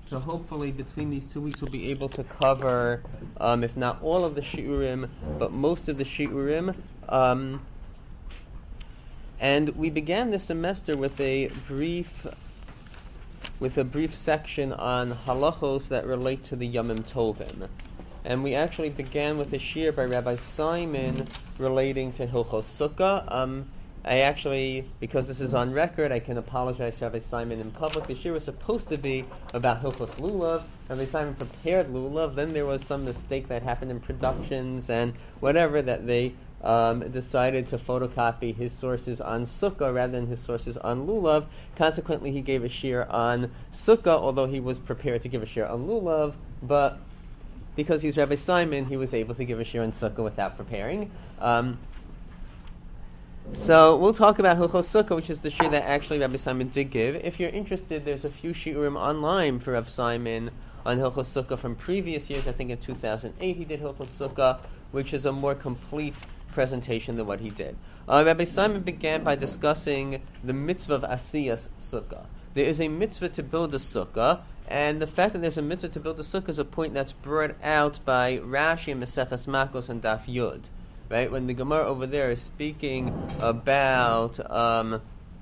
So hopefully between these 2 weeks we'll be able to cover, if not all of the shiurim, but most of the shiurim. And we began this semester with a brief section on halachos that relate to the Yomim Tovim. And we actually began with a shir by Rabbi Simon relating to Hilchos Sukkah. I actually, because this is on record, I can apologize to Rabbi Simon in public. The shir was supposed to be about Hilchos Lulav. Rabbi Simon prepared Lulav. Then there was some mistake that happened in productions and whatever that they decided to photocopy his sources on Sukkah rather than his sources on Lulav. Consequently, he gave a shir on Sukkah, although he was prepared to give a shir on Lulav. But because he's Rabbi Simon, he was able to give a shir on Sukkah without preparing. So we'll talk about Hilchos Sukkah, which is the shir that actually Rabbi Simon did give. If you're interested, there's a few shiurim online for Rabbi Simon on Hilchos Sukkah from previous years. I think in 2008 he did Hilchos Sukkah, which is a more complete presentation than what he did. Rabbi Simon began by discussing the mitzvah of Asiyas Sukkah. There is a mitzvah to build a sukkah, and the fact that there's a mitzvah to build a sukkah is a point that's brought out by Rashi and Maseches Makos and Daf Yud. Right, when the Gemara over there is speaking about a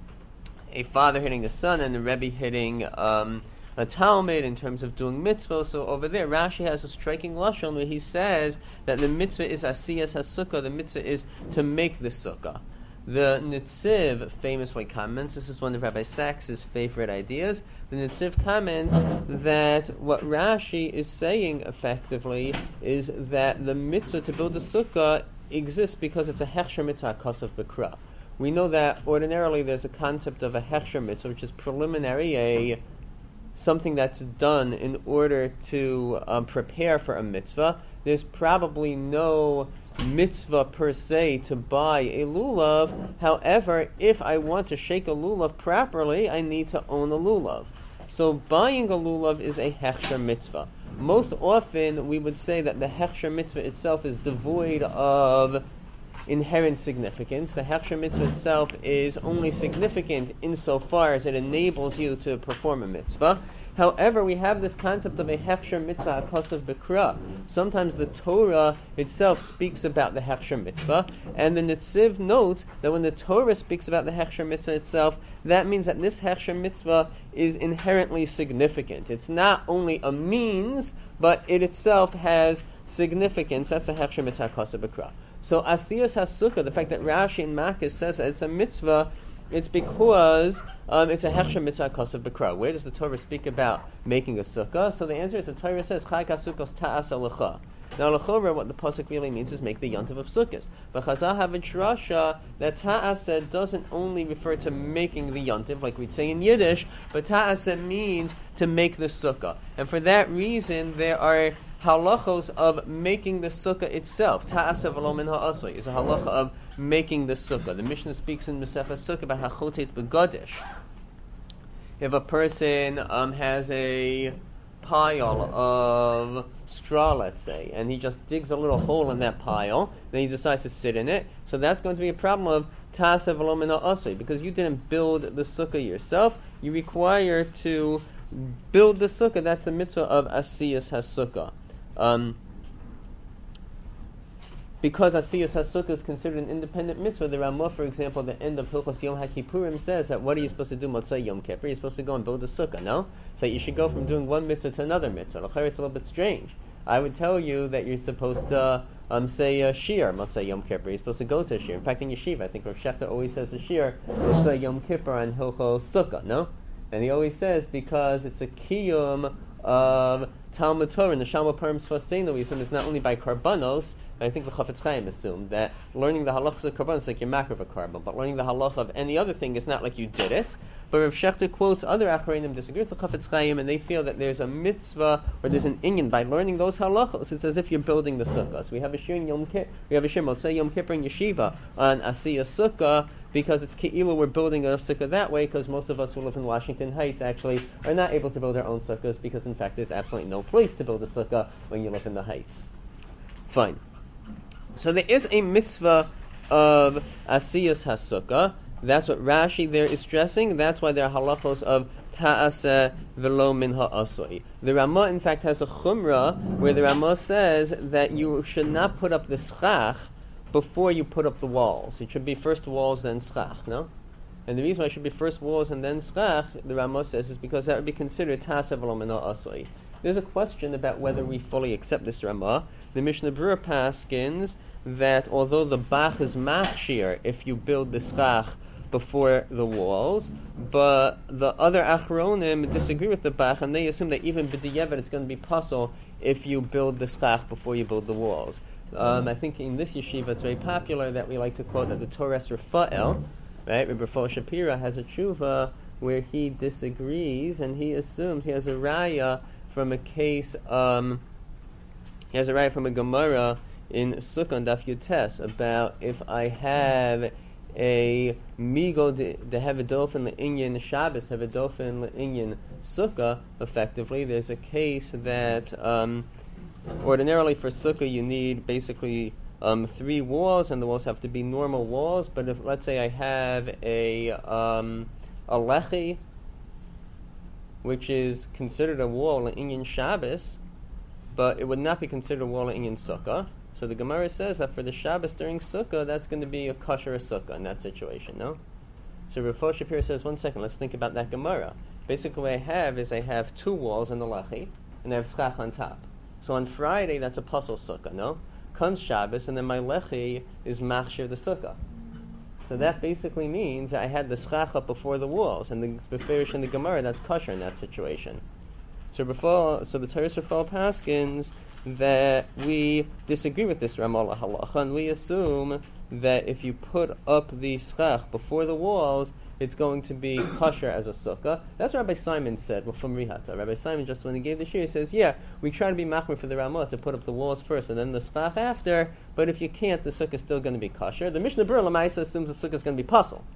father hitting a son and the Rebbe hitting a Talmud in terms of doing mitzvah, so over there Rashi has a striking lashon where he says that the mitzvah is asiyas hassukkah, the mitzvah is to make the sukkah. The Nitziv famously comments, this is one of Rabbi Sachs's favorite ideas, the Nitziv comments that what Rashi is saying effectively is that the mitzvah to build the sukkah exists because it's a hechsher mitzvah kasav b'kra. We know that ordinarily there's a concept of a hechsher mitzvah, which is preliminary, something that's done in order to prepare for a mitzvah. There's probably no mitzvah per se to buy a lulav. However, if I want to shake a lulav properly, I need to own a lulav. So buying a lulav is a hechsher mitzvah. Most often we would say that the hechsher mitzvah itself is devoid of inherent significance. The hechsher mitzvah itself is only significant insofar as it enables you to perform a mitzvah. However, we have this concept of a hechsher mitzvah akasav b'kra. Sometimes the Torah itself speaks about the hechsher mitzvah, and the Nitziv notes that when the Torah speaks about the hechsher mitzvah itself, that means that this hechsher mitzvah is inherently significant. It's not only a means, but it itself has significance. That's a hechsher mitzvah akasav b'kra. So asiyas hassukkah, the fact that Rashi in Makos says that it's a mitzvah, it's because it's a hechsher mitzvah kasav b'kra. Where does the Torah speak about making a sukkah? So the answer is the Torah says chai kasukos ta'as alecha. Now lechora, what the pasuk really means is make the yontiv of sukkahs. But Chazal have a drasha that ta'asa doesn't only refer to making the yontiv, like we'd say in Yiddish, but ta'asa means to make the sukkah. And for that reason, there are halachos of making the sukkah itself. Ta'asa v'lo min ha'asoi is a halacha of making the sukkah. The Mishnah speaks in Masechah Sukkah about hachotet begadish. If a person has a pile of straw, let's say, and he just digs a little hole in that pile, then he decides to sit in it, so that's going to be a problem of ta'asa v'lo min ha'asoi, because you didn't build the sukkah yourself, you require to build the sukkah. That's the mitzvah of asiyas hassukkah. Because Asiyas HaSukkah is considered an independent mitzvah, the Ramah, for example, at the end of Hilchos Yom HaKippurim says that what are you supposed to do Motzei Yom Kippur? You're supposed to go and build a sukkah, no? So you should go from doing one mitzvah to another mitzvah. It's a little bit strange. I would tell you that you're supposed to say a shir Motzei Yom Kippur. You're supposed to go to a shir. In fact, in yeshiva, I think Rav Shechter always says a shir Motzei Yom Kippur on Hilchos Sukkah, no? And he always says because it's a kiyum of Talmud Torah and the Shalom Parim Sfaseinu. We assume it's not only by karbanos. I think the Chafetz Chaim assumed that learning the halachas of karban is like you're makar of a karban, but learning the halacha of any other thing is not like you did it. But Rav Shechter quotes other Achronim disagree with the Chafetz Chaim, and they feel that there's a mitzvah or there's an inyan by learning those halachos. It's as if you're building the sukkah. So we have a shir in Yom Kippur, we have a shir Motzei Yom Kippur in yeshiva on Asiyas Sukkah, because it's ke'ilu we're building a sukkah that way, because most of us who live in Washington Heights actually are not able to build our own sukkahs, because in fact there's absolutely no place to build a sukkah when you live in the Heights. Fine. So there is a mitzvah of Asiyas HaSukkah. That's what Rashi there is stressing. That's why there are halachos of ta'aseh velo min ha'asoi. The Ramah, in fact, has a chumrah where the Ramah says that you should not put up the schach before you put up the walls. It should be first walls, then schach, no? And the reason why it should be first walls and then schach, the Ramah says, is because that would be considered ta'aseh velo min ha'asoi. There's a question about whether we fully accept this Ramah. The Mishnah Berurah paskins that although the Bach is machshir if you build the schach before the walls, but the other Achronim disagree with the Bach, and they assume that even b'diavad it's going to be puzzle if you build the schach before you build the walls. I think in this yeshiva it's very popular that we like to quote that the Torres Rafael, right? Rabbi Rafael Shapira has a tshuva where he disagrees, and he assumes he has a raya from a case. He has a raya from a Gemara in Sukkah Daf Yutes about if I have a migo de hevedofin le'inyan Shabbos, hevedofin le'inyan Sukkah, effectively, there's a case that ordinarily for Sukkah you need basically 3 walls, and the walls have to be normal walls, but if, let's say I have a lechi, which is considered a wall le'inyan Shabbos, but it would not be considered a wall le'inyan Sukkah. So the Gemara says that for the Shabbos during Sukkah, that's going to be a kosher Sukkah in that situation, no? So Rav Shapir says, 1 second, let's think about that Gemara. Basically what I have 2 walls in the lechi, and I have schach on top. So on Friday, that's a puzzle Sukkah, no? Comes Shabbos, and then my lechi is machshir the Sukkah. So that basically means I had the schach up before the walls, and the beferish in the Gemara, that's kosher in that situation. So the Torah Rafal paskins that we disagree with this Ramallah halacha, and we assume that if you put up the schach before the walls, it's going to be kosher as a sukkah. That's what Rabbi Simon said from Rihata. Rabbi Simon, just when he gave the shir, he says, yeah, we try to be machmir for the Ramah to put up the walls first and then the schach after, but if you can't, the sukkah is still going to be kosher. The Mishnah Berurah Lamaisa assumes the sukkah is going to be puzzle.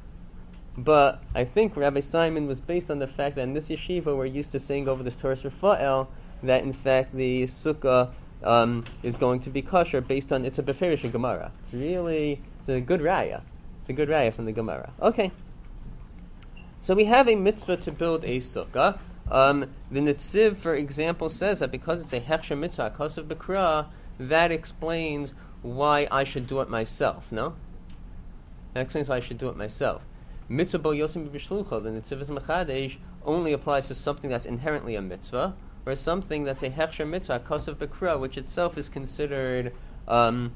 But I think Rabbi Simon was based on the fact that in this yeshiva we're used to saying over this Torah Rafael that in fact the sukkah is going to be kosher based on it's a beferish Gemara. It's a good raya. It's a good raya from the Gemara. Okay. So we have a mitzvah to build a sukkah. The Netziv, for example, says that because it's a hechsher mitzvah, kosav b'kra, that explains why I should do it myself. No, that explains why I should do it myself. Mitzvah bo yosim b'shlucha, the Netziv is mechadesh, only applies to something that's inherently a mitzvah, or something that's a hechsher mitzvah, kosav b'kra, which itself is considered a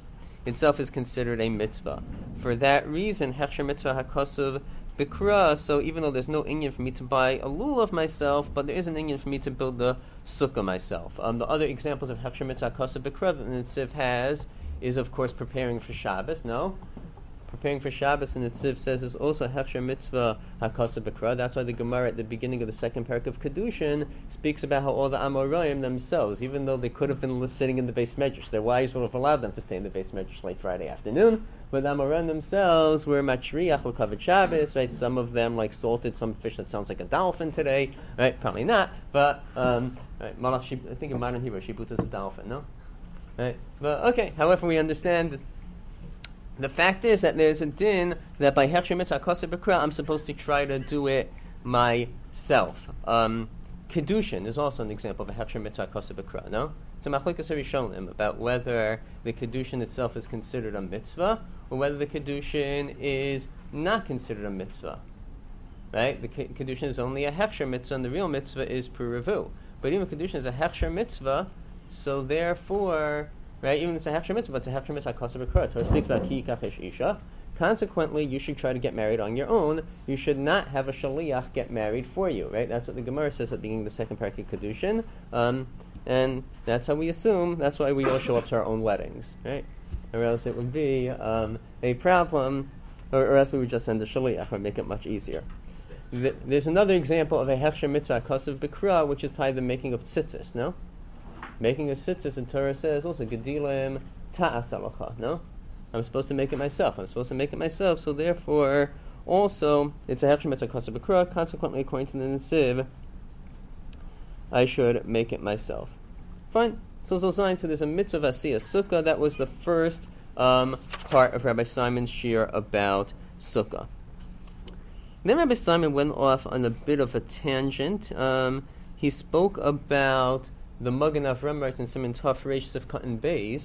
mitzvah. For that reason, hechsher mitzvah hakosav b'kra. So even though there's no inyan for me to buy a lulav myself, but there is an inyan for me to build the sukkah myself. The other examples of hechsher mitzvah hakosav b'kra that the Netziv has is, of course, preparing for Shabbos. No. Preparing for Shabbos, and the Tziv says, is also hechsher mitzvah hakasa b'kra. That's why the Gemara at the beginning of the second parak of Kedushin speaks about how all the Amoraim themselves, even though they could have been sitting in the Beis Medrash, their wives would have allowed them to stay in the Beis Medrash late Friday afternoon, but the Amoraim themselves were machriach or covered Shabbos, right? Some of them like salted some fish that sounds like a dolphin today, right? Probably not, but right, I think in modern Hebrew, shibut is a dolphin, no? Right? But okay, however, we understand that the fact is that there's a din that by hechsher mitzvah kosev b'kra I'm supposed to try to do it myself. Kedushin is also an example of a hechsher mitzvah kosev b'kra. No, it's a machlokas harishonim about whether the kedushin itself is considered a mitzvah or whether the kedushin is not considered a mitzvah. Right? The kedushin is only a hechsher mitzvah, and the real mitzvah is puravu. But even kedushin is a hechsher mitzvah, so therefore. Right, even if it's a hechsher mitzvah, but it's a hechsher mitzvah kosev b'kra. Torah speaks about ki yikachesh isha. Consequently, you should try to get married on your own. You should not have a shaliach get married for you. Right, that's what the Gemara says at the beginning of the second parak of Kedushin, and that's how we assume. That's why we all show up to our own weddings, right? Or else it would be a problem, or else we would just send a shaliach or make it much easier. There's another example of a hechsher mitzvah kosev b'kra, which is probably the making of tzitzis. No. Making a tzitzis, and Torah says also gedilim ta'as alacha. No, I'm supposed to make it myself. So therefore, also it's a hechsher mitzvah kosev b'kra. Consequently, according to the Netziv, I should make it myself. Fine. So there's a mitzvah of asiyah sukkah. That was the first part of Rabbi Simon's shir about sukkah. Then Rabbi Simon went off on a bit of a tangent. He spoke about the Magen Avraham writes in Siman Tov Reish Sivkat and Beis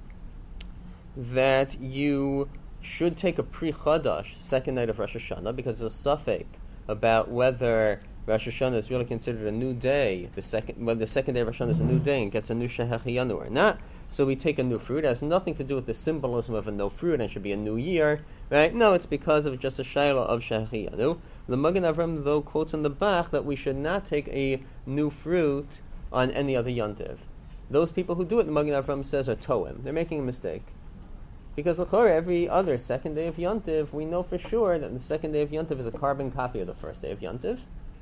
that you should take a pre-Chadash, second night of Rosh Hashanah, because there's a suffix about whether Rosh Hashanah is really considered a new day, whether the second day of Rosh Hashanah is a new day and gets a new Shehechiyanu or not. So we take a new fruit. It has nothing to do with the symbolism of a new fruit and it should be a new year, right? No, it's because of just a shayla of Shehechiyanu. The Magen Avraham, though, quotes in the Bach that we should not take a new fruit on any other yontiv. Those people who do it, the Magen Avraham says, are toim. They're making a mistake. Because every other second day of Yontiv, we know for sure that the second day of Yontiv is a carbon copy of the first day of Yontiv.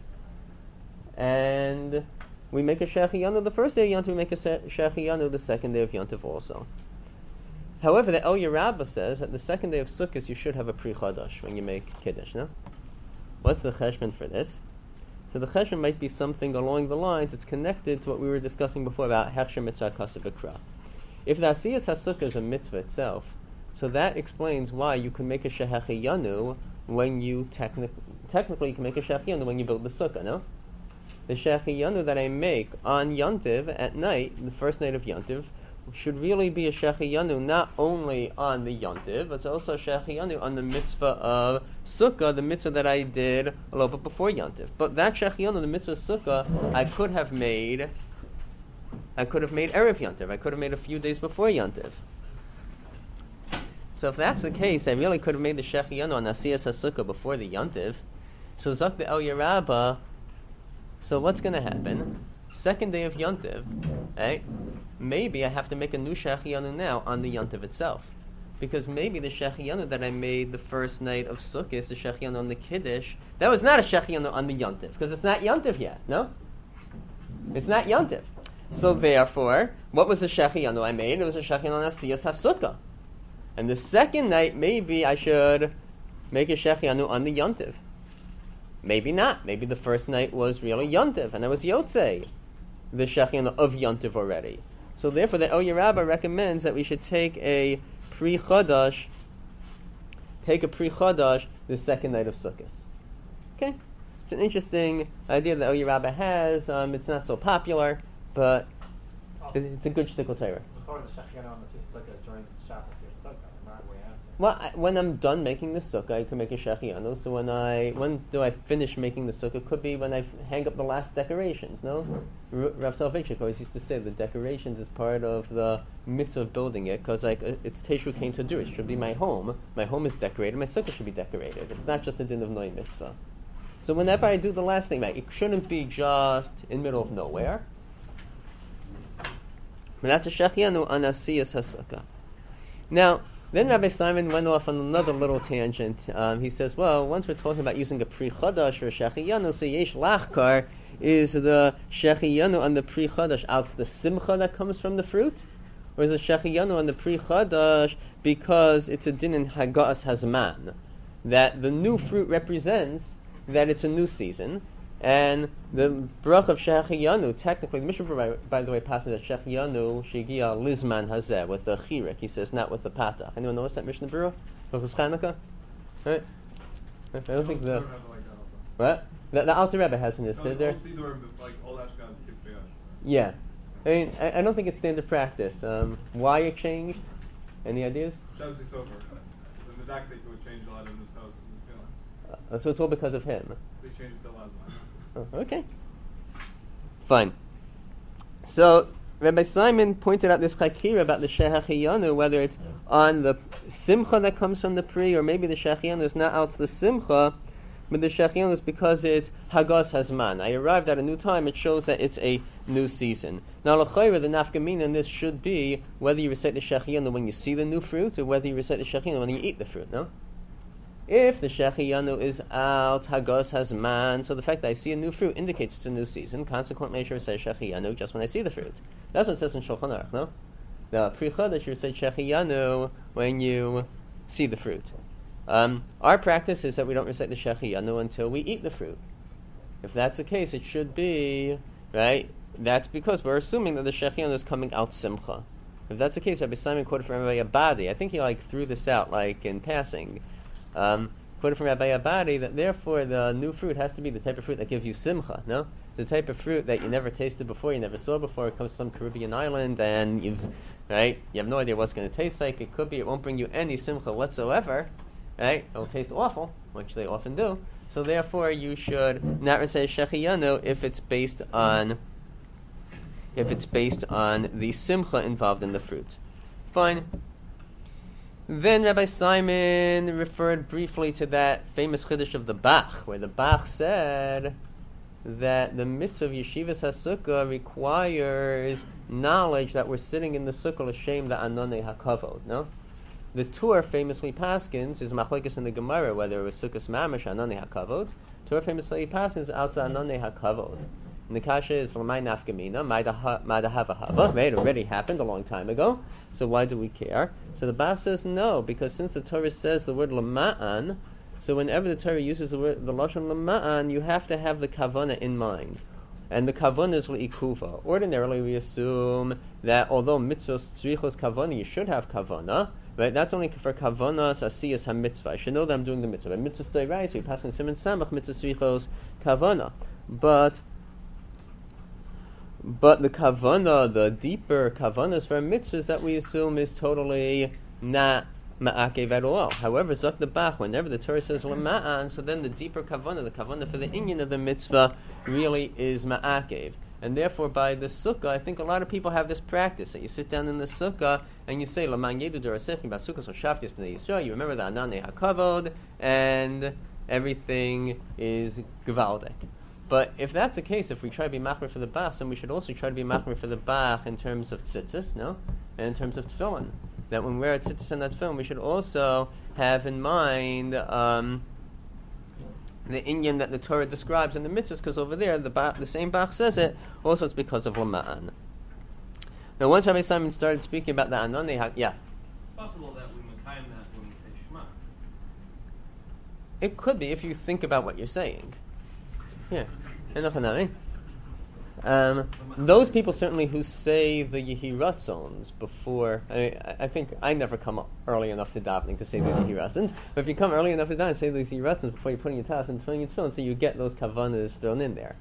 And we make a Shehechiyanu the first day of Yontiv, we make a Shehechiyanu the second day of Yontiv also. However, the El Yerabba says that the second day of Sukkot you should have a pre-Chadash when you make Kiddush, no? What's the cheshbon for this? So the cheshbon might be something along the lines, it's connected to what we were discussing before about Hechsher Mitzvah Kasav V'Kra. If the Asiyas HaSukkah is a mitzvah itself, so that explains why you can make a Shehechiyanu when you technically you can make a Shehechiyanu when you build the Sukkah, no? The Shehechiyanu that I make on Yontiv at night, the first night of Yontiv, should really be a Shehechiyanu not only on the Yontiv, but it's also a Shehechiyanu on the mitzvah of Sukkah, the mitzvah that I did a little bit before Yontiv. But that Shehechiyanu, the mitzvah of Sukkah, I could have made Erev Yontiv. I could have made a few days before Yontiv. So if that's the case, I really could have made the Shehechiyanu on Asiyas HaSukkah before the Yontiv. So Zak the El Yerabba, so what's going to happen? Second day of Yontiv, right? Maybe I have to make a new Shehechiyanu now on the Yontiv itself. Because maybe the Shehechiyanu that I made the first night of Sukkot, the Shehechiyanu on the Kiddush, that was not a Shehechiyanu on the Yontiv, because it's not Yontiv yet, no? It's not Yontiv. So therefore, what was the Shehechiyanu I made? It was a Shehechiyanu on Asiyas HaSukkah. And the second night, maybe I should make a Shehechiyanu on the Yontiv. Maybe not. Maybe the first night was really Yontiv, and I was Yotzei, the Shehechiyanu of Yontiv already. So therefore, the El Yerabba recommends that we should take a pre-Chadash the second night of Sukkot. Okay? It's an interesting idea that El Yerabba has. It's not so popular, but it's a good shtickle Torah. Well, when I'm done making the sukkah, I can make a Shehechiyanu. So when do I finish making the sukkah? Could be when I hang up the last decorations, no? Rav Soloveitchik always used to say the decorations is part of the mitzvah of building it, because it's Teshu Kain Tadur. It should be my home. My home is decorated. My sukkah should be decorated. It's not just a din of Noy mitzvah. So whenever I do the last thing, it shouldn't be just in the middle of nowhere. But that's a Shehechiyanu on Asiyas HaSukkah. Now, then Rabbi Simon went off on another little tangent. He says, well, once we're talking about using a pre-Chadash or a Shehechiyanu, so Yesh Lachkar is the Shehechiyanu on the pre-Chadash out to the Simcha that comes from the fruit? Or is the Shehechiyanu on the pre-Chadash because it's a din in Hagas Hazman, that the new fruit represents that it's a new season, and the brach of Shehechiyanu, technically, the Mishnah, by the way, passes that Shehechiyanu Shigia Lizman Hazeh with the Chirik. He says not with the Patach. Anyone notice that Mishnah Berurah? With the Chanukah? Right? I don't think the what? The Alter Rebbe has in his Siddur. Yeah, I mean, I don't think it's standard practice. Why it changed? Any ideas? So it's all because of him. They changed it to Lazman. Oh, okay. Fine. So Rabbi Simon pointed out this chakira about the Shehechiyanu, whether it's on the Simcha that comes from the Pri, or maybe the Shehechiyanu is not out to the Simcha, but the Shehechiyanu is because it's Hagas Hazman. I arrived at a new time, it shows that it's a new season. Now, l'chayra, the nafkamina in this should be whether you recite the Shehechiyanu when you see the new fruit, or whether you recite the Shehechiyanu when you eat the fruit, no? If the Shehechiyanu is out, Hagos Hazman, so the fact that I see a new fruit indicates it's a new season. Consequently, I should recite Shehechiyanu just when I see the fruit. That's what it says in Shulchan Aruch, no? The Pri-Chodesh, you recite Shehechiyanu when you see the fruit. Our practice is that we don't recite the Shehechiyanu until we eat the fruit. If that's the case, it should be, right? That's because we're assuming that the Shehechiyanu is coming out Simcha. If that's the case, Rabbi Simon quoted from Rabbi Abadi. I think he threw this out in passing. Quoted quoted from Rabbi Abadi, that therefore the new fruit has to be the type of fruit that gives you simcha, no? It's the type of fruit that you never tasted before, you never saw before, it comes to some Caribbean island, and you have no idea what's going to taste like. It could be it won't bring you any simcha whatsoever, right? It'll taste awful, which they often do. So therefore you should not recite Shechiyanu if it's based on the simcha involved in the fruit. Fine. Then Rabbi Simon referred briefly to that famous chiddush of the Bach, where the Bach said that the mitzvah of Yeshivas HaSukkah requires knowledge that we're sitting in the sukkah l'shem the ananei hakavod, no? The Tur famously paskins is machlekes in the Gemara, whether it was sukkahs mamash ananei hakavod. Tur famously paskins outside ananei hakavod. And the kasha is l'may nafkamina, ma'da hava hava. Right, it already happened a long time ago. So why do we care? So the Bach says no, because since the Torah says the word lama'an, so whenever the Torah uses the lashon lama'an, you have to have the kavana in mind. And the kavana is le'ikuva. Ordinarily, we assume that although mitzvahs tzrichos kavana, you should have kavana. Right, that's only for kavanas asiyas ha-mitzvah. I should know that I'm doing the mitzvah. But mitzvah stay right, so you pass on siman samach mitzvah tzrichos kavana. But the kavana, the deeper kavanas for mitzvahs that we assume is totally not ma'akev at all. However, Zok the Bach, whenever the Torah says lama'an, so then the deeper kavana, the kavana for the inyan of the mitzvah, really is ma'akev. And therefore, by the sukkah, I think a lot of people have this practice that you sit down in the sukkah and you say Laman Yedu Dorasechim Basukkah So Shaftis B'nei Yisrael. You remember the Ananei Hakavod, and everything is gewaldic. But if that's the case, if we try to be machmer for the Bach, then we should also try to be machmer for the Bach in terms of tzitzis, no? And in terms of tefillin. That when we're at tzitzis and that tefillin, we should also have in mind the inyan that the Torah describes in the mitzvahs, because over there, the same Bach says it, also it's because of Lama'an. Now, once Rabbi Simon started speaking about the Ananei, It's possible that we makayim that when we say Shema. It could be if you think about what you're saying. Yeah. Those people certainly who say the Yehiratzons before, I think I never come up early enough to davening to say the Yehiratzons, but if you come early enough to davening and say these Yehiratzons before you're putting your talis and putting your tefillin, so you get those kavanas thrown in there.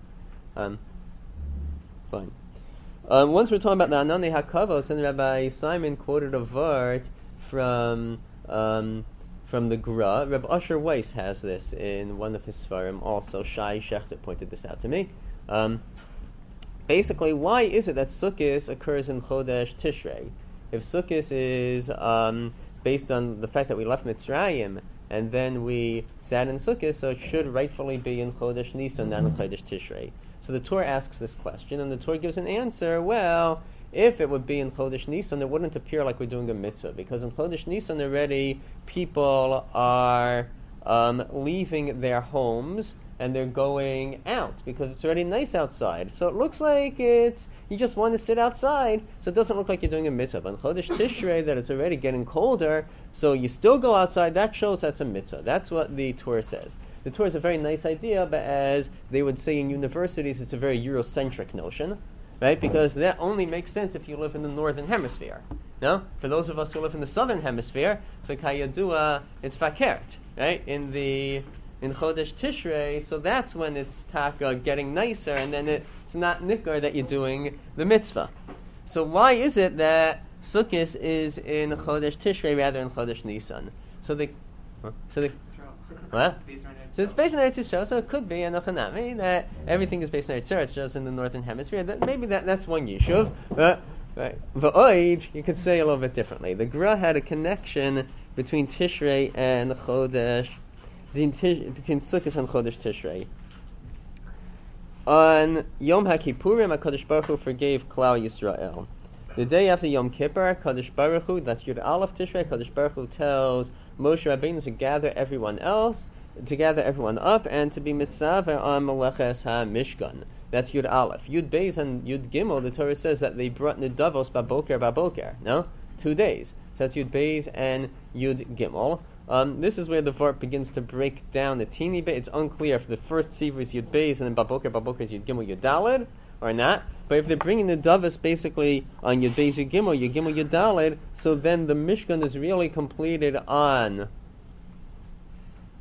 Fine. Once we're talking about the Ananei HaKavod, and Rabbi Simon quoted a vart from the Gra. Reb Asher Weiss has this in one of his Sfarim. Also, Shai Shechter pointed this out to me. Basically, why is it that Sukkot occurs in Chodesh Tishrei? If Sukkot is based on the fact that we left Mitzrayim and then we sat in Sukkot, so it should rightfully be in Chodesh Nisan, not in Chodesh Tishrei. So the Torah asks this question, and the Torah gives an answer. Well, if it would be in Chodesh Nisan, it wouldn't appear like we're doing a mitzvah, because in Chodesh Nisan already people are leaving their homes and they're going out because it's already nice outside. So it looks like you just want to sit outside, so it doesn't look like you're doing a mitzvah. But in Chodesh Tishrei, that it's already getting colder, so you still go outside, that shows that's a mitzvah. That's what the Torah says. The Torah is a very nice idea, but as they would say in universities, it's a very Eurocentric notion, right? Because that only makes sense if you live in the northern hemisphere. No? For those of us who live in the southern hemisphere, so kayadua, it's fakert, right? In Chodesh Tishrei, so that's when it's taka getting nicer, and then it's not nikar that you're doing the mitzvah. So why is it that Sukkot is in Chodesh Tishrei rather than Chodesh Nisan? What? So it's based on Eretz Yisrael, so it could be anochanami that everything is based on Eretz Yisrael, it's just in the northern hemisphere. Maybe that's one yishuv. Right. V'oid, you could say a little bit differently. The Gra had a connection between Tishrei and Chodesh, between Sukkot and Chodesh Tishrei. On Yom HaKippurim, HaKadosh Baruch Hu forgave Klal Yisrael. The day after Yom Kippur, HaKadosh Baruch Hu, that's Yud Aleph Tishrei, HaKadosh Baruch Hu tells Moshe Rabbeinu to gather everyone up, and to be mitzaver on Meleches HaMishkan. That's Yud Aleph. Yud Beis and Yud Gimel, the Torah says that they brought Nedavos Baboker. No? 2 days. So that's Yud Beis and Yud Gimel. This is where the Vart begins to break down a teeny bit. It's unclear if the first Sivur is Yud Beis and then Baboker is Yud Gimel, Yud Daled, or not. But if they're bringing the Davos basically on Yud Beis, Yud Gimel, Yud Daled, so then the Mishkan is really completed on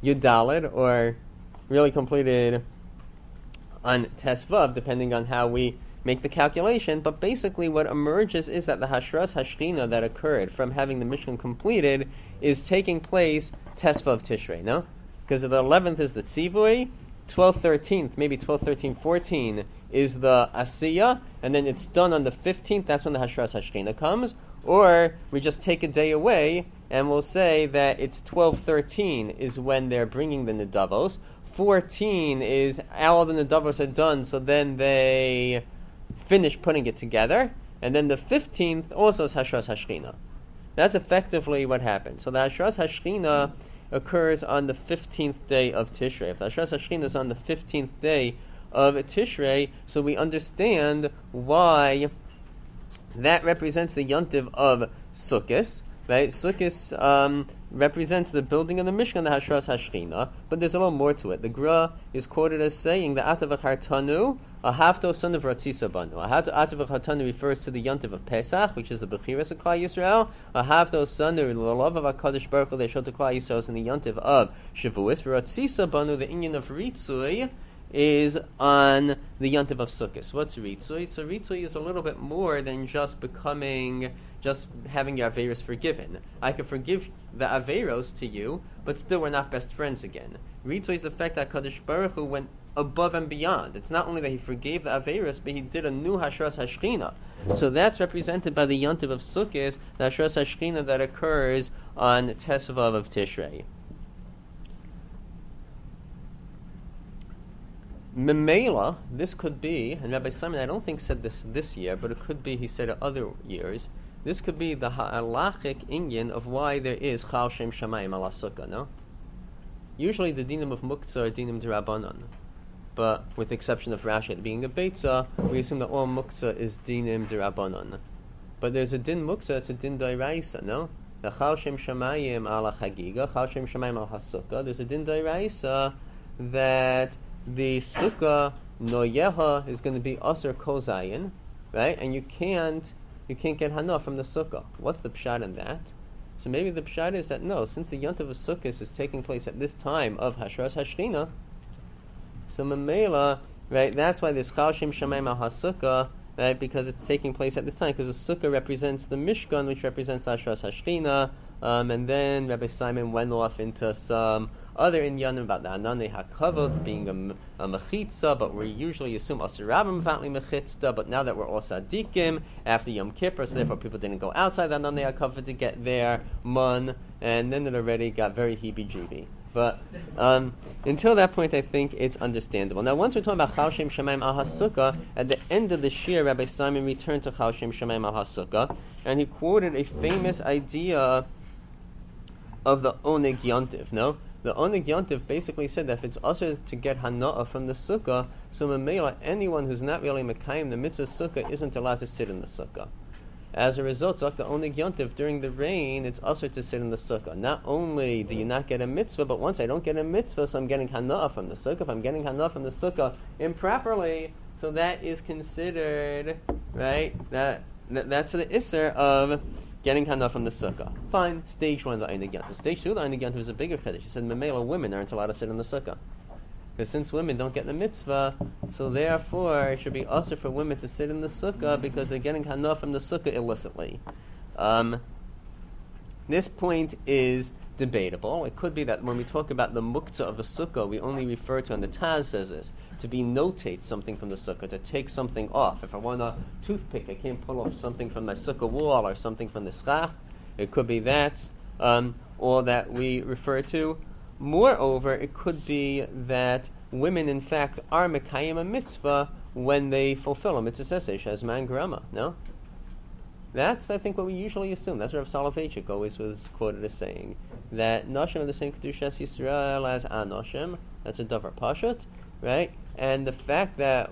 Yudalid, or really completed on Tesvav, depending on how we make the calculation. But basically what emerges is that the Hashras Hashchina that occurred from having the Mishkan completed is taking place Tesvav Tishrei, no? Because the 11th is the Tzivui, 12th, 13th, maybe 12th, 13th, 14 is the Asiya, and then it's done on the 15th, that's when the Hashras Hashchina comes. Or we just take a day away and we'll say that it's 12, 13 is when they're bringing the Nedavos. 14 is all the Nedavos are done, so then they finish putting it together. And then the 15th also is Hashras Hashchina. That's effectively what happened. So the Hashras Hashchina occurs on the 15th day of Tishrei. If the Hashras Hashchina is on the 15th day of Tishrei, so we understand why that represents the yontiv of Sukkot, right? Sukkot represents the building of the Mishkan, the Hashras Hashchina, but there's a little more to it. The Gra is quoted as saying, the Atav Hartanu, a hafto son of Ratzisa Banu. A Atav Hartanu refers to the yontiv of Pesach, which is the Bechiras of Klal Yisrael. A hafto son of the love of HaKadosh Baruch Hu, they show to Klal Yisrael, is in the yontiv of Shavuos. For Ratzisa Banu, the inyan of Ritzui, is on the Yontiv of Sukkot. What's Ritzui? So Ritzui is a little bit more than just having your Averos forgiven. I could forgive the Averos to you, but still we're not best friends again. Ritzui is the fact that Kadosh Baruch Hu went above and beyond. It's not only that he forgave the Averos, but he did a new Hashras Hashchina. So that's represented by the Yontiv of Sukkot, the Hashras Hashchina that occurs on Tesvav of Tishrei. Memela, this could be, and Rabbi Simon I don't think said this year, but it could be he said it other years. This could be the halachic inyan of why there is Chal Shem Shamayim ala Sukkah, no? Usually the dinim of Muktzah are dinim d'Rabbanan, but with the exception of Rashi being a Beitzah, we assume that all Muktzah is dinim d'Rabbanan. But there's a din Muktzah, it's a din d'Oraisa, no? The Chal Shem Shamayim ala Chagiga, Chal Shem Shamayim ala Sukkah, there's a din d'Oraisa that the sukkah noyeha is going to be aser kol zayin, right? And you can't get hana from the sukkah. What's the pshat in that? So maybe the pshat is that no, since the yontiv of sukkah is taking place at this time of Hashras Hashchina, so memela, right? That's why there's Chal Shem Shamayim al Hasukah, right? Because it's taking place at this time. Because the sukkah represents the Mishkan, which represents Hashras Hashchina, and then Rabbi Simon went off into some other inyanim about the Ananei HaKavod being a mechitza, but we usually assume Asirabim Vatli mechitza, but now that we're all Sadiqim after Yom Kippur, so therefore people didn't go outside the Ananei HaKavod to get their mun, and then it already got very heebie-jeebie. But until that point, I think it's understandable. Now, once we're talking about Chal Shem Shamayim al HaSukkah, at the end of the Shir, Rabbi Simon returned to Chal Shem Shamayim al HaSukkah, and he quoted a famous idea of the Oneg Yontiv, no? The Oneg Yontiv basically said that if it's also to get Hana'ah from the Sukkah, so Mamela, anyone who's not really Mekayim, the mitzvah Sukkah, isn't allowed to sit in the Sukkah. As a result, like the Oneg Yontiv, during the rain, it's also to sit in the Sukkah. Not only do you not get a mitzvah, but once I don't get a mitzvah, so I'm getting Hana'ah from the Sukkah. If I'm getting Hana'ah from the Sukkah improperly, so that is considered, right, that's the Isser of getting Hana from the Sukkah. Fine, stage 1 the Oneg Yontiv. Stage 2 the Oneg Yontiv is a bigger chiddush. He said Mamela, women aren't allowed to sit in the Sukkah. Because since women don't get the mitzvah, so therefore it should be also for women to sit in the Sukkah because they're getting Hana from the Sukkah illicitly. This point is debatable. It could be that when we talk about the muktzah of a sukkah, we only refer to, and the Taz says this, to be notate something from the sukkah, to take something off. If I want a toothpick, I can't pull off something from my sukkah wall or something from the schach. It could be that, all that we refer to. Moreover, it could be that women, in fact, are mekayim a mitzvah when they fulfill a mitzvah sesesh as man grama, no? That's, I think, what we usually assume. That's what Rav Soloveitchik always was quoted as saying, that Noshim are the same Kedushas Yisrael as Anoshim. That's a davar pashut, right? And the fact that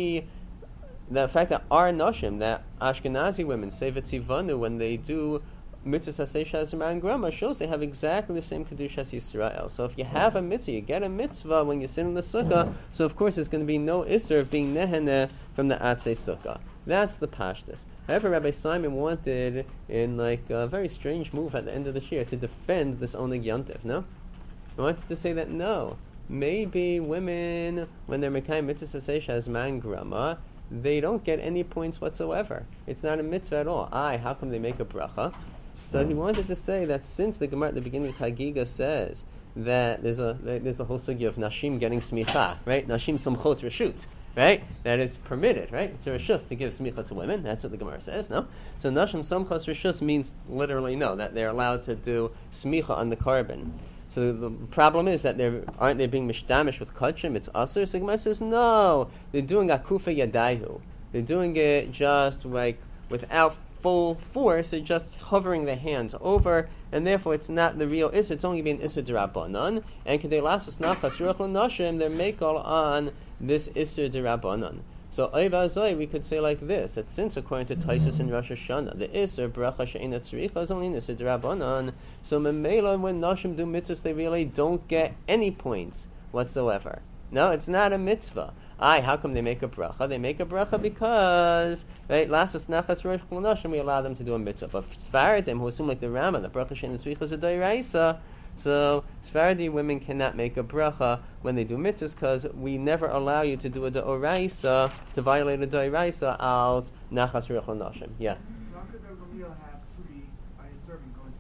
our Noshim, that Ashkenazi women say V'tzivanu when they do mitzvah saseh as man grama, shows they have exactly the same Kedushas Yisrael. So if you have a mitzvah, you get a mitzvah when you sit in the sukkah, so of course there's going to be no isser of being neheneh from the atzei sukkah. That's the pashtus. However, Rabbi Simon wanted, in a very strange move at the end of the year, to defend this Oneg Yontiv, no? I wanted to say that no. Maybe women, when they're Mekayim Mitzvah Seisha as man grama, they don't get any points whatsoever. It's not a mitzvah at all. How come they make a bracha? So he wanted to say that since the Gemara at the beginning of Chagiga says that there's a whole sugya of Nashim getting smicha, right? Nashim Samchot Reshut, right? That it's permitted, right? It's a reshus to give smicha to women. That's what the Gemara says, no? So Nashim Samchot Reshus means literally no, that they're allowed to do smicha on the carbon. So the problem is that aren't they being mishdamish with kachim? It's usher. So Gemara says no, they're doing akufa yadayu. They're doing it just like without full force. They're just hovering their hands over, and therefore it's not the real issur. It's only being issur d'Rabbanan. And kedei lasas nachas ruach l'nashim, they're makal on this issur d'Rabbanan. So Oivazoi, we could say like this, that since according to Taisus in Rosh Hashanah, the Isser bracha she'ena tzricha is only an Isser d'Rabbanan, so Memela, when Nashim do mitzvahs, they really don't get any points whatsoever. No, it's not a mitzvah. How come they make a bracha? They make a bracha because, right, lasas nachas rosh Nashim, we allow them to do a mitzvah. But Sfaradim, who assume like the Rama, the bracha she'ena tzricha is a doiraisa, so Sephardi women cannot make a bracha when they do mitzvahs because we never allow you to do a da'oraisa, to violate a da'oraisa out nachas ruach l'nashim. Yeah. So how could the Gamil have tzuri by his servant going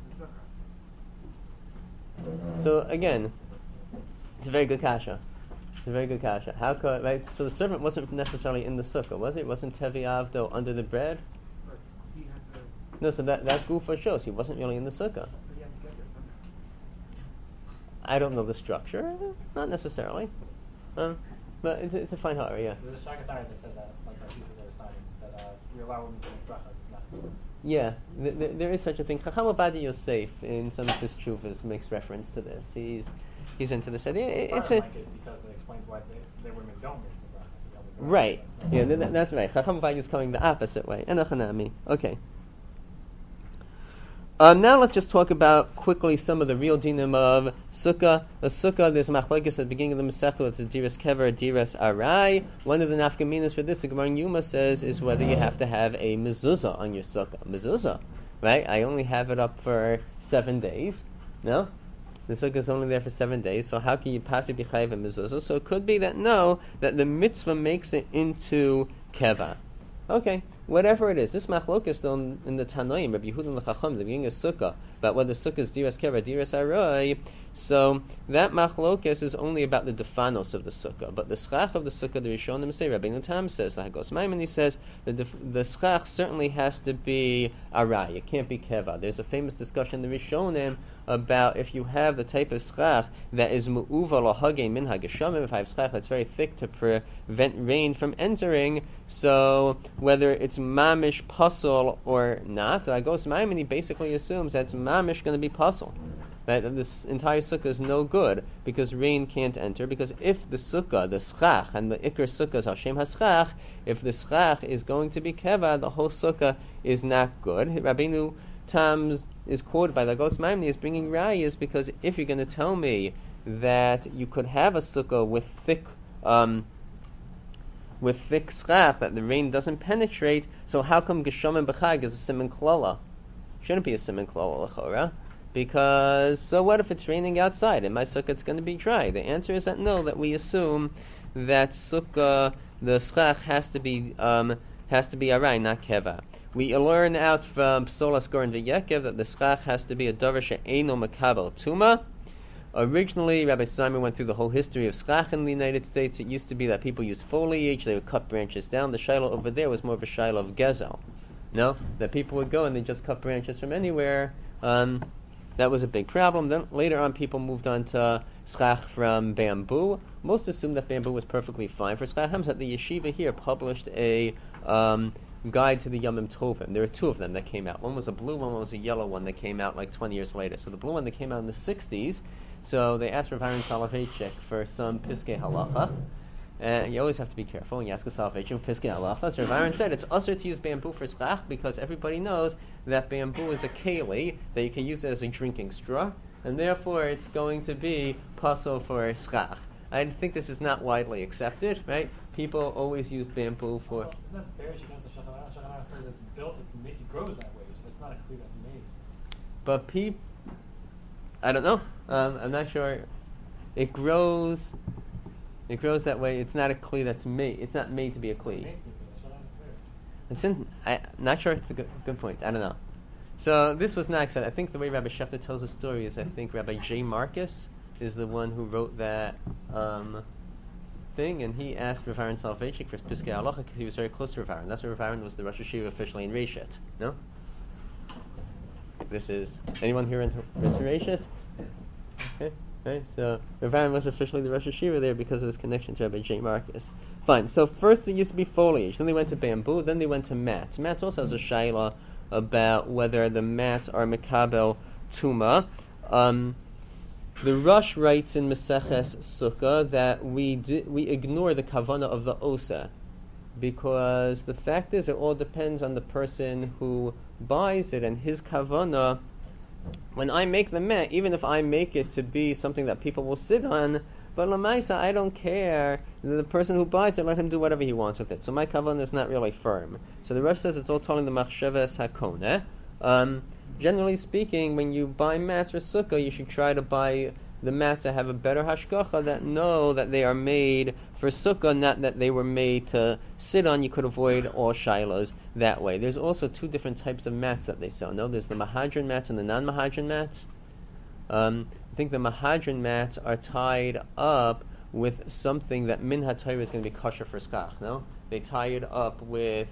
to the sukkah? So again, it's a very good kasha. How could, right? So the servant wasn't necessarily in the sukkah, was it? It wasn't Tevi Avdo under the bread? But he had to. No, so that gufa shows he wasn't really in the sukkah. But he had to get there somehow. I don't know the structure, not necessarily. But it's a fine ha'ara, yeah. There's a Shakatari that says that, like our people are signing, that we allow women to make brachas, it's not necessary. Yeah, there is such a thing. Chacham Obadiah Yosef in some of his tshuvas makes reference to this. He's into this idea. It's a like it because it explains why their women don't make the bracha. right. Yeah, that's right. Chacham Obadiah is coming the opposite way. Enochanami. Okay. Now let's just talk about quickly some of the real dinim of sukkah. A sukkah, there's machlokes at the beginning of the Masechta with the diras kever, diras arai. One of the nafkaminas for this, the Gemara in Yuma says, is whether you have to have a mezuzah on your sukkah. Mezuzah, right? I only have it up for 7 days. No? The sukkah is only there for 7 days, so how can you possibly be chayiv a mezuzah? So it could be that that the mitzvah makes it into keva. Okay, whatever it is. This machlokas though in the Tanoim, Rabbi Yehuda and the Chacham, the beginning of Sukkah, about whether Sukkah is diras keva, diras arai. So that machlokas is only about the defanos of the Sukkah. But the schach of the Sukkah, the Rishonim say, Rabbi Tam says, the Hagos Maimoni says, the schach certainly has to be arai. It can't be keva. There's a famous discussion in the Rishonim about if you have the type of schach that is mu'uva lahage min hageshamim, if I have schach that's very thick to prevent rain from entering, so whether it's mamish puzzle or not, so Agos Maimoni basically assumes that's mamish going to be puzzle. Right? That this entire sukkah is no good because rain can't enter. Because if the sukkah, the schach, and the ikar sukkah is Hashem haschach, if the schach is going to be keva, the whole sukkah is not good. Rabbeinu Tam is quoted by the Agos Maimoni as bringing rayas because if you're going to tell me that you could have a sukkah with thick schach that the rain doesn't penetrate, so how come Gesham and B'chag is a siman klala? Shouldn't be a siman klala l'chora. Because, so what if it's raining outside? In my sukkah it's going to be dry. The answer is that no, that we assume that sukkah, the schach has to be arai, not keva. We learn out from Psolas Goren V'Yekev that the schach has to be a davar she'eino makabel tuma. Originally, Rabbi Simon went through the whole history of schach in the United States. It used to be that people used foliage, they would cut branches down. The shiloh over there was more of a shiloh of gezel. No? That people would go and they just cut branches from anywhere. That was a big problem. Then later on, people moved on to schach from bamboo. Most assumed that bamboo was perfectly fine for schach. That the yeshiva here published a guide to the Yomim Tovim. There were two of them that came out. One was a blue one was a yellow one that came out like 20 years later. So the blue one that came out in the 60s, so they asked Rav Aaron Soloveitchik for some piskei halacha. And you always have to be careful when you ask a salvation piskei halacha. So Rav Aaron said it's usher to use bamboo for schach because everybody knows that bamboo is a keli, that you can use it as a drinking straw, and therefore it's going to be pasul for schach. I think this is not widely accepted, right? People always use bamboo for... Also, isn't that fair? She knows the Shachanah. Shachanah says it's built, it grows that way, so it's not a kli that's made. But I don't know. I'm not sure. It grows that way. It's not a kli that's made. It's not made to be a kli. I'm not sure it's a good point. I don't know. So this was not said. I think the way Rabbi Shefter tells the story is I think Rabbi J. Marcus is the one who wrote that thing, and he asked Rav Aaron Soloveitchik for Piskei Halacha because he was very close to Rav Aaron. That's why Rav Aaron was the Rosh Hashiva officially in Reshit. No? This is anyone here into Reshit? Okay. Right, so Rav Aaron was officially the Rosh Hashiva there because of this connection to Rabbi J. Marcus. Fine. So first it used to be foliage, then they went to bamboo, then they went to mats. Mats also has a shaila about whether the mats are mekabel tuma. The Rosh writes in Maseches Sukkah that we ignore the kavana of the osa, because the fact is it all depends on the person who buys it and his kavana. When I make the mat, even if I make it to be something that people will sit on, but lamaisa, I don't care. The person who buys it, let him do whatever he wants with it. So my kavanah is not really firm. So the Rosh says it's all telling the machshavas hakoneh. Generally speaking, when you buy mats for sukkah, you should try to buy the mats that have a better hashgacha, that know that they are made for sukkah, not that they were made to sit on. You could avoid all shilos that way. There's also two different types of mats that they sell. No, there's the mahadran mats and the non-mahadran mats. I think the mahadran mats are tied up with something that min haTorah is going to be kosher for skach. No, they tie it up with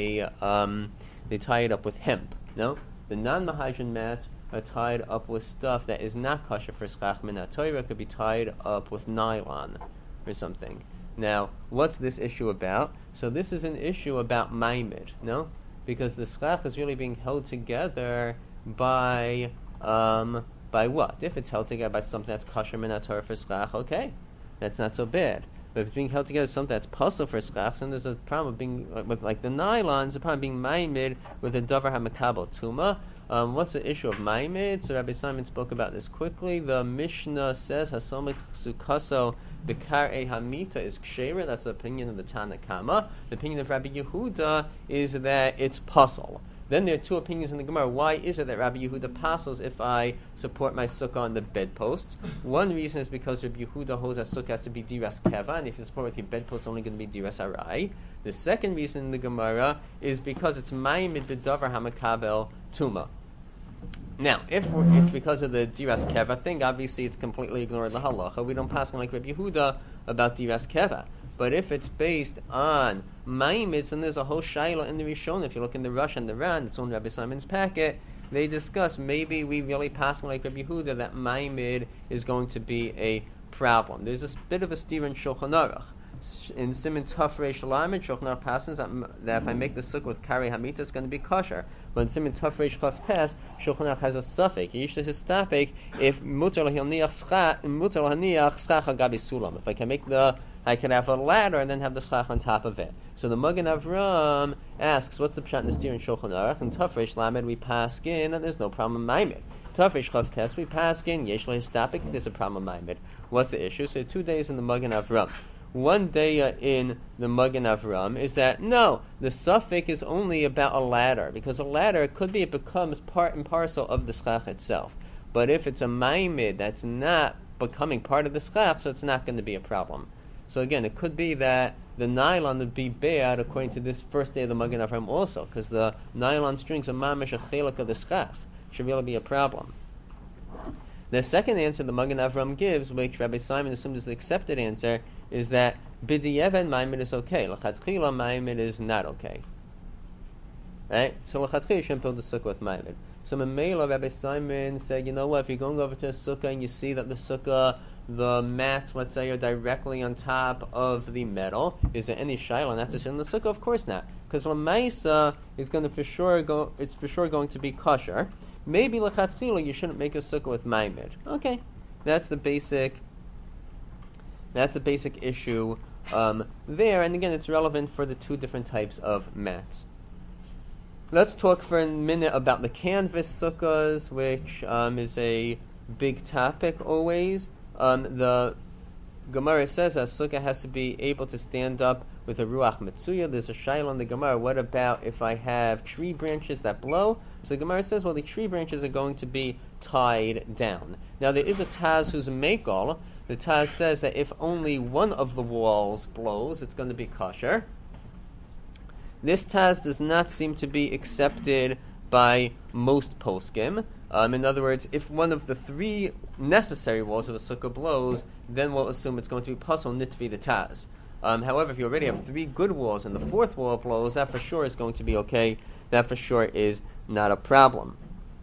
hemp. No, the non-mahadran mats are tied up with stuff that is not kosher for skach. Min haTorah could be tied up with nylon or something. Now, what's this issue about? So this is an issue about maimid, no? Because the skach is really being held together by what? If it's held together by something that's kosher min haTorah for skach, okay, that's not so bad. But if it's being held together with something that's puzzle for skach, then there's a problem being with like the nylons, the problem being maimid with the davar hamakabel tuma. What's the issue of maimid? So Rabbi Simon spoke about this quickly. The Mishnah says hasomich sukaso b'karei hamita is ksheira. That's the opinion of the Tana Kama. The opinion of Rabbi Yehuda is that it's puzzle. Then there are two opinions in the Gemara. Why is it that Rabbi Yehuda passes if I support my sukkah on the bedposts? One reason is because Rabbi Yehuda holds that sukkah has to be diras keva, and if you support with your bedpost, it's only going to be diras arai. The second reason in the Gemara is because it's ma'imid b'davar hamakabel tuma. Now, if it's because of the diras keva thing, obviously it's completely ignoring the halacha. We don't pass on like Rabbi Yehuda about diras keva. But if it's based on ma'imids, then there's a whole shaila in the Rishon. If you look in the Rush and the Ran, it's on Rabbi Simon's packet, they discuss maybe we really pass on like Rabbi Yehuda that ma'imid is going to be a problem. There's a bit of a steer in Shulchan Aruch. In Siman Taf Reish Lamed, Shulchan Aruch passes that if I make the sukkah with Karei Hamita, it's going to be kosher. But in Siman Taf Reish Chaf Tes, Shulchan Aruch has a suffix. He usually says stafik if mutar lahaniach schach agabi sulam. If I can have a ladder and then have the schach on top of it. So the Magen Avram asks, what's the pshat in the steer in Shulchan Aruch? In Taf Reish Lamed we pass in, and there's no problem in Maimid. Taf Reish Chaf Tes we pass in, yesh lehistapik, there's a problem in Maimid. What's the issue? So 2 days in the Magen Avram. One day in the Magen Avram is that no, the suffix is only about a ladder, because a ladder it becomes part and parcel of the schach itself. But if it's a maimid, that's not becoming part of the schach, so it's not going to be a problem. So again, it could be that the nylon would be bad according to this first day of the Magen Avram also, because the nylon strings are mamish a chelik of the schach. Should really be a problem. The second answer the Magen Avram gives, which Rabbi Simon assumed is the accepted answer, is that b'di'evan ma'imid is okay. L'chatchila ma'imid is not okay. Right? So l'chatchila you shouldn't build the sukkah with ma'imid. So Memela, Rabbi Simon said, you know what, if you're going over to a sukkah and you see that the sukkah, the mats, let's say, are directly on top of the metal, is there any shaila? And that's in the sukkah? Of course not. Because l'maisa is going to for sure going to be kosher. Maybe l'chatchila you shouldn't make a sukkah with ma'imid. Okay, that's the basic issue there. And again, it's relevant for the two different types of mats. Let's talk for a minute about the canvas sukkahs, which is a big topic always. The Gemara says a sukkah has to be able to stand up with a ruach metzuya. There's a shaila in the Gemara. What about if I have tree branches that blow? So the Gemara says, well, the tree branches are going to be tied down. Now there is a Taz who's a Meikol the Taz says that if only one of the walls blows, it's going to be kosher. This Taz does not seem to be accepted by most poskim. In other words, if one of the three necessary walls of a sukkah blows, then we'll assume it's going to be pasol nitvi the Taz. However, if you already have three good walls and the fourth wall blows, that for sure is going to be okay. That for sure is not a problem.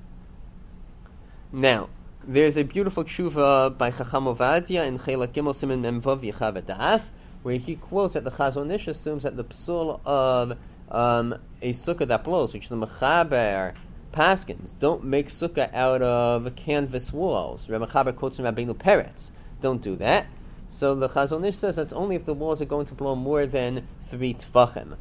Now, there's a beautiful tshuva by Chacham Ovadia in Chelak Gimel Siman Memvav Yechav Das, where he quotes that the Chazon Ish assumes that the psul of a sukkah that blows, which the Mechaber Paskins, don't make sukkah out of canvas walls. Rabbi Mechaber quotes from Rabbeinu Peretz. Don't do that. So the Chazon Ish says that's only if the walls are going to blow more than 3 tfachim.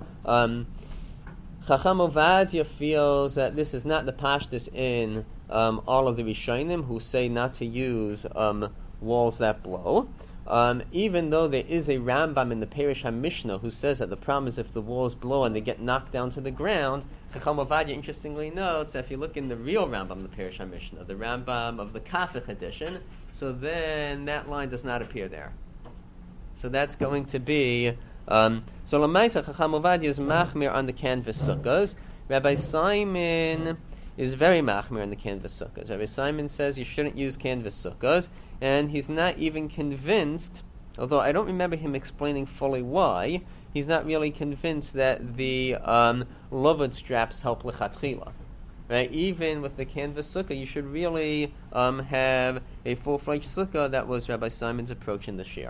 Chacham Ovadia feels that this is not the pashtus in all of the Rishonim who say not to use walls that blow. Even though there is a Rambam in the Perish HaMishnah who says that the problem is if the walls blow and they get knocked down to the ground, Chacham Ovadia interestingly notes that if you look in the real Rambam, the Perish HaMishnah, the Rambam of the Kafich edition, so then that line does not appear there. So that's going to be so Lamaisa Chacham Ovadia is machmir on the canvas sukkahs. Rabbi Simon is very machmir on the canvas sukkahs. Rabbi Simon says you shouldn't use canvas sukkahs, and he's not even convinced, although I don't remember him explaining fully why, he's not really convinced that the lovud straps help lechatchila. Right? Even with the canvas sukkah, you should really have a full-fledged sukkah. That was Rabbi Simon's approach in the shir.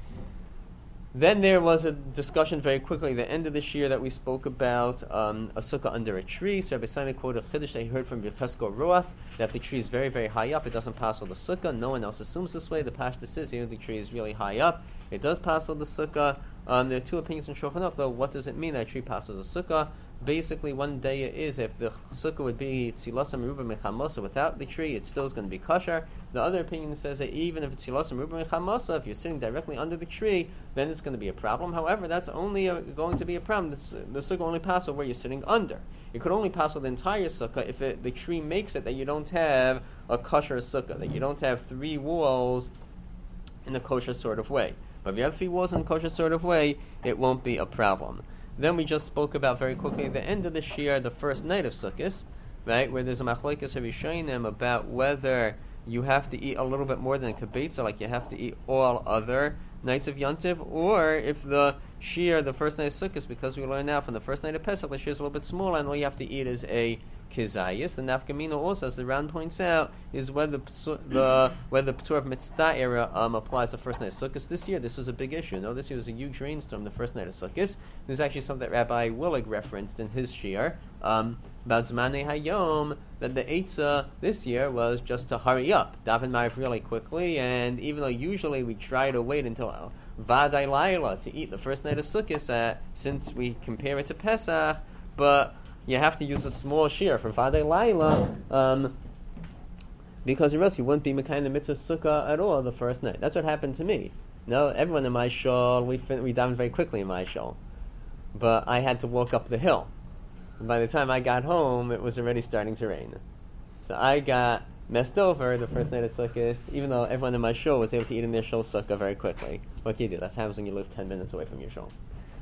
Then there was a discussion very quickly at the end of this year that we spoke about a sukkah under a tree. So Rabbi Simon quoted a chiddush that he heard from Yecheskel Ruach that if the tree is very, very high up, it doesn't pass on the sukkah. No one else assumes this way. The pashtus is the tree is really high up, it does pass on the sukkah. There are two opinions in Shulchan Aruch, though. What does it mean that a tree passes a sukkah? Basically, one day is if the sukkah would be tzilas meruba mechamosa without the tree, it still is going to be kosher. The other opinion says that even if it's tzilas meruba mechamosa, if you're sitting directly under the tree, then it's going to be a problem. However, that's only going to be a problem. The sukkah only passes where you're sitting under. It could only pass with the entire sukkah if the tree makes it that you don't have a kosher sukkah, that you don't have three walls in a kosher sort of way. But if you have three walls in a kosher sort of way, it won't be a problem. Then we just spoke about very quickly at the end of the shir, the first night of Sukkot, right, where there's a machlokes of Rishonim about whether you have to eat a little bit more than a kibetza, like you have to eat all other nights of Yontiv, or if the shir, the first night of Sukkot, because we learn now from the first night of Pesach, the shir is a little bit smaller, and all you have to eat is a kizayis. The nafkamina also, as the Ran points out, is whether the P'tur of Mitzvah era applies the first night of Sukkot. This year, this was a big issue. No, this year was a huge rainstorm the first night of Sukkot. This is actually something that Rabbi Willig referenced in his shir about Zmanei Hayom, that the Eitzah this year was just to hurry up, daven ma'ariv really quickly, and even though usually we try to wait until Vadai Laila to eat the first night of Sukkot, since we compare it to Pesach, but you have to use a small shear for Vadei Laila, because or else you wouldn't be Mekayim the mitzvah sukkah at all the first night. That's what happened to me. No, everyone in my shul, we davened very quickly in my shul, but I had to walk up the hill. And by the time I got home, it was already starting to rain. So I got messed over the first night of Sukkot, even though everyone in my shul was able to eat in their shul sukkah very quickly. What can you do? That's happens when you live 10 minutes away from your shul.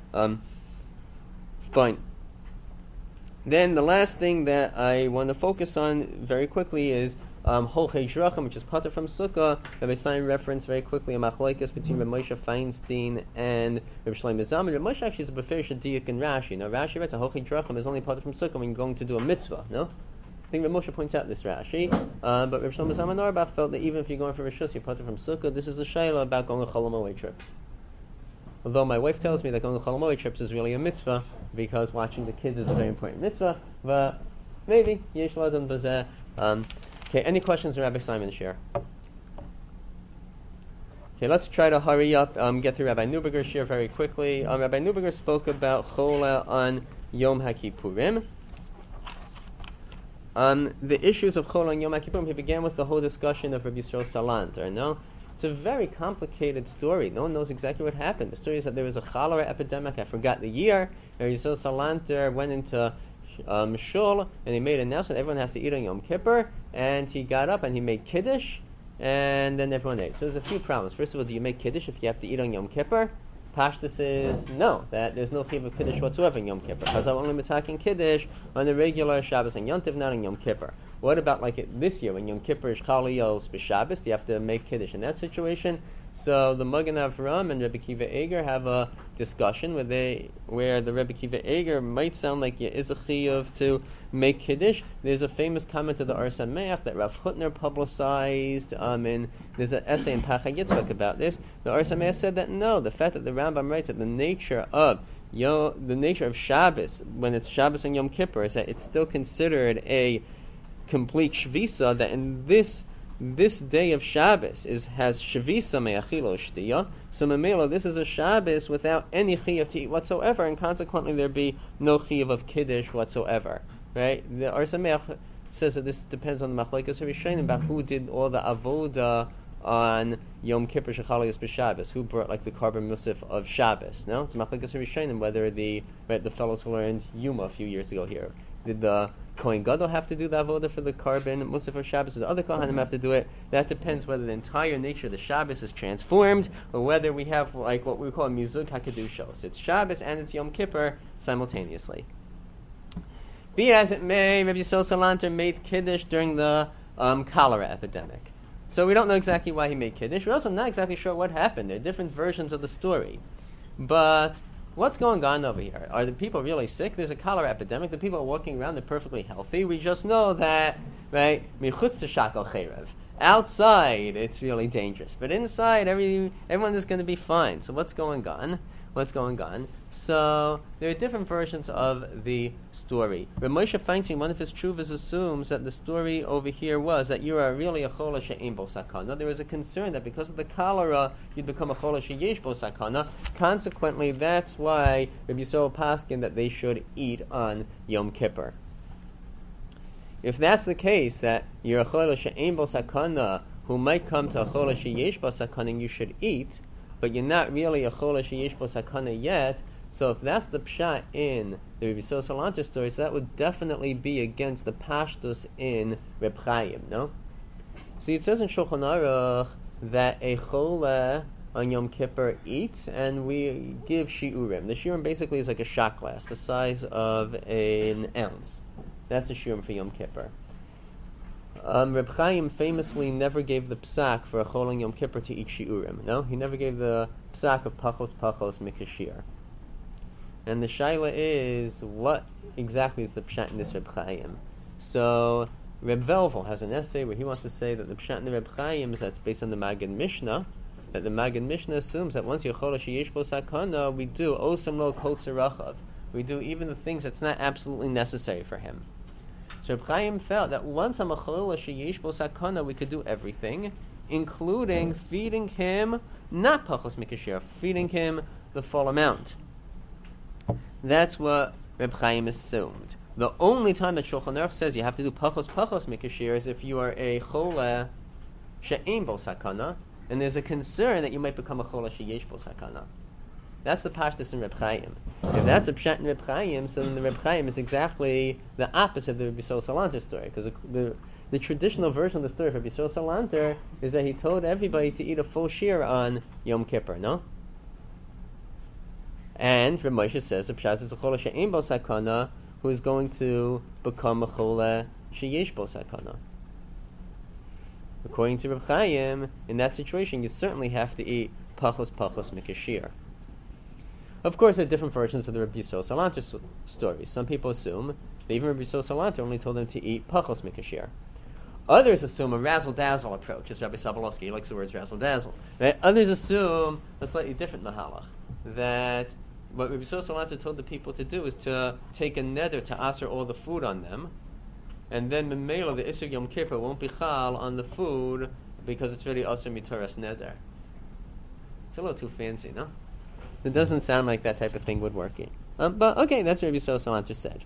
Fine. Then the last thing that I want to focus on very quickly is Holchei Drachim, which is Pater from Sukkah. Rabbi Simon referenced very quickly a machlokes between Rabbi Moshe Feinstein and Rabbi Shlomo Zalman. Rabbi Moshe actually is a beferish diuk in Rashi. Now Rashi writes a Holchei Drachim is only Pater from Sukkah when you're going to do a mitzvah. No, I think Rabbi Moshe points out this Rashi, but Rabbi Shlomo Zalman Auerbach felt that even if you're going for Rishus, you're Pater from Sukkah. This is a shayla about going to Chol Hamoed trips. Although my wife tells me that going to Chol Hamoed trips is really a mitzvah because watching the kids is a very important mitzvah, but maybe yesh l'adam b'zeh. Okay, any questions on Rabbi Simon's share? Okay, let's try to hurry up, get through Rabbi Neuberger's share very quickly. Rabbi Neuberger spoke about Chola on Yom HaKippurim. The issues of Chola on Yom HaKippurim, he began with the whole discussion of Rabbi Yisrael Salanter, no? It's a very complicated story. No one knows exactly what happened. The story is that there was a cholera epidemic. I forgot the year. Rabbi Yisrael Salanter went into shul and he made an announcement everyone has to eat on Yom Kippur, and he got up and he made kiddush, and then everyone ate. So there's a few problems. First of all, do you make Kiddush if you have to eat on Yom Kippur? Pashtus is no, that there's no chiyuv of Kiddush whatsoever in Yom Kippur. Because I'm only talking Kiddush on the regular Shabbos and Yom Tov, not on Yom Kippur. What about this year when Yom Kippur is Chaliyos b'Shabbos? Do you have to make Kiddush in that situation? So the Magen Avram and Rebbe Kiva Eger have a discussion where the Rebbe Kiva Eger might sound like there is a chiyuv to make Kiddush. There's a famous comment of the Or Sameach that Rav Hutner publicized, and there's an essay in Pacha Yitzchak about this. The Or Sameach said that no, the fact that the Rambam writes that the nature of Shabbos, when it's Shabbos and Yom Kippur, is that it's still considered a complete shvisa, that in this day of Shabbos has shvisa me'achilo shtiyah. So memela, this is a Shabbos without any chiyuv to eat whatsoever, and consequently there be no chiyuv of kiddush whatsoever. Right? The Or Sameach says that this depends on the machlokes Rishonim about who did all the avoda on Yom Kippur Shechaliyos b'Shabbos, who brought the carbon musaf of Shabbos. No, it's machlokes Rishonim whether the fellows who learned Yuma a few years ago here, did the Kohen Gadol have to do the avoda for the carbon musaf of Shabbos, or the other Kohanim have to do it? That depends whether the entire nature of the Shabbos is transformed, or whether we have what we call mizug hakadushos. It's Shabbos and it's Yom Kippur simultaneously. Be it as it may, Rabbi Yisrael Salanter made Kiddush during the cholera epidemic. So we don't know exactly why he made Kiddush. We're also not exactly sure what happened. There are different versions of the story. But what's going on over here? Are the people really sick? There's a cholera epidemic. The people are walking around. They're perfectly healthy. We just know that, right, michutz shakal cherev. Outside, it's really dangerous. But inside, everyone is going to be fine. So what's going on? So there are different versions of the story. Reb Moshe Feinstein, one of his tshuvas, assumes that the story over here was that you are really a chola she'ein bo sakana. There was a concern that because of the cholera, you'd become a chola she'yesh bo sakana. Consequently, that's why Reb Yisrael paskin that they should eat on Yom Kippur. If that's the case, that you're a chola she'ein bo sakana who might come to a chola she'yesh bo sakana and you should eat, but you're not really a chola sheyesh bo sakana yet. So if that's the pshat in the Rabbi Yisrael Salanter story, so that would definitely be against the pashtus in Reb Chaim, no? See, it says in Shulchan Aruch that a chola on Yom Kippur eats, and we give shiurim. The shiurim basically is like a shot glass, the size of an ounce. That's a shiurim for Yom Kippur. Reb Chaim famously never gave the psak for a chol on Yom Kippur to eat shiurim. No, he never gave the psak of pachos mikashir. And the shaila is, what exactly is the pshat in this Reb Chaim? So Reb Velvel has an essay where he wants to say that the pshat in the Reb Chaim is that's based on the Magen Mishnah. That the Magen Mishnah assumes that once you're chol sheyesh bo sakana, we do osam lo kol tzarachav. We do even the things that's not absolutely necessary for him. So Reb Chaim felt that once I'm a cholila sheyesh bo sakana, we could do everything, including feeding him not pachos mikashir, feeding him the full amount. That's what Reb Chaim assumed. The only time that Shulchan Aruch says you have to do pachos mikashir is if you are a chola she'ein bo sakana, and there's a concern that you might become a chola sheyesh bo sakana. That's the pashtus in Reb Chaim. If that's a pshat in Reb Chaim, so then the Reb Chaim is exactly the opposite of the Rabbi Yisrael Salanter story. Because the traditional version of the story of Rabbi Yisrael Salanter is that he told everybody to eat a full shear on Yom Kippur, no? And Reb Moshe says the pshat is a chola she'ein bo sakana who is going to become a chola sheyesh bo sakana. According to Reb Chaim, in that situation, you certainly have to eat pachos mikashir. Of course, there are different versions of the Rabbi Yisrael Salanter story. Some people assume that even Rabbi Yisrael Salanter only told them to eat pachos mikashir. Others assume a razzle-dazzle approach. It's Rabbi Sobolowski. He likes the words razzle-dazzle. Right? Others assume a slightly different mahalach. That what Rabbi Yisrael Salanter told the people to do is to take a neder to aser all the food on them, and then memela the Isur Yom Kippur won't be chal on the food because it's already aser mitoras neder. It's a little too fancy, no? It doesn't sound like that type of thing would work. But okay, that's what Rabbi Yisrael Salanter said.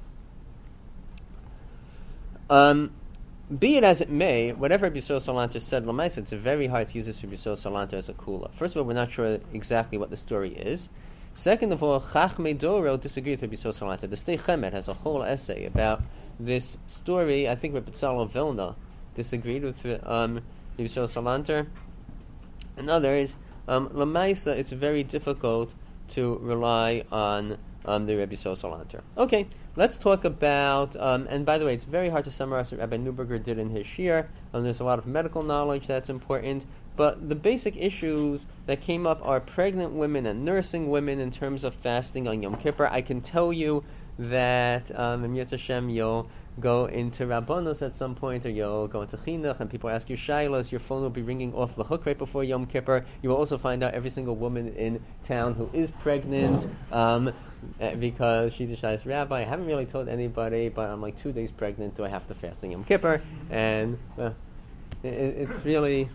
Be it as it may, whatever Rabbi Yisrael Salanter said, l'maisa, it's very hard to use this Rabbi Yisrael Salanter as a kula. First of all, we're not sure exactly what the story is. Second of all, Chachmei Doro disagreed with Rabbi Yisrael Salanter. The Sdei Chemet has a whole essay about this story. I think Rabbi Tzalel Vilna disagreed with Rabbi Yisrael Salanter, and others, Lamaisa, it's very difficult to rely on the Rabbi Yisrael Salanter. Okay, let's talk about, and by the way, it's very hard to summarize what Rabbi Neuberger did in his shir. There's a lot of medical knowledge that's important, but the basic issues that came up are pregnant women and nursing women in terms of fasting on Yom Kippur. I can tell you that in Yetz Hashem you'll go into Rabbanos at some point, or you'll go into Chinuch, and people ask you shilos, your phone will be ringing off the hook right before Yom Kippur. You will also find out every single woman in town who is pregnant, because she's a Shais rabbi. I haven't really told anybody, but I'm like 2 days pregnant, do I have to fast on Yom Kippur? And it's really,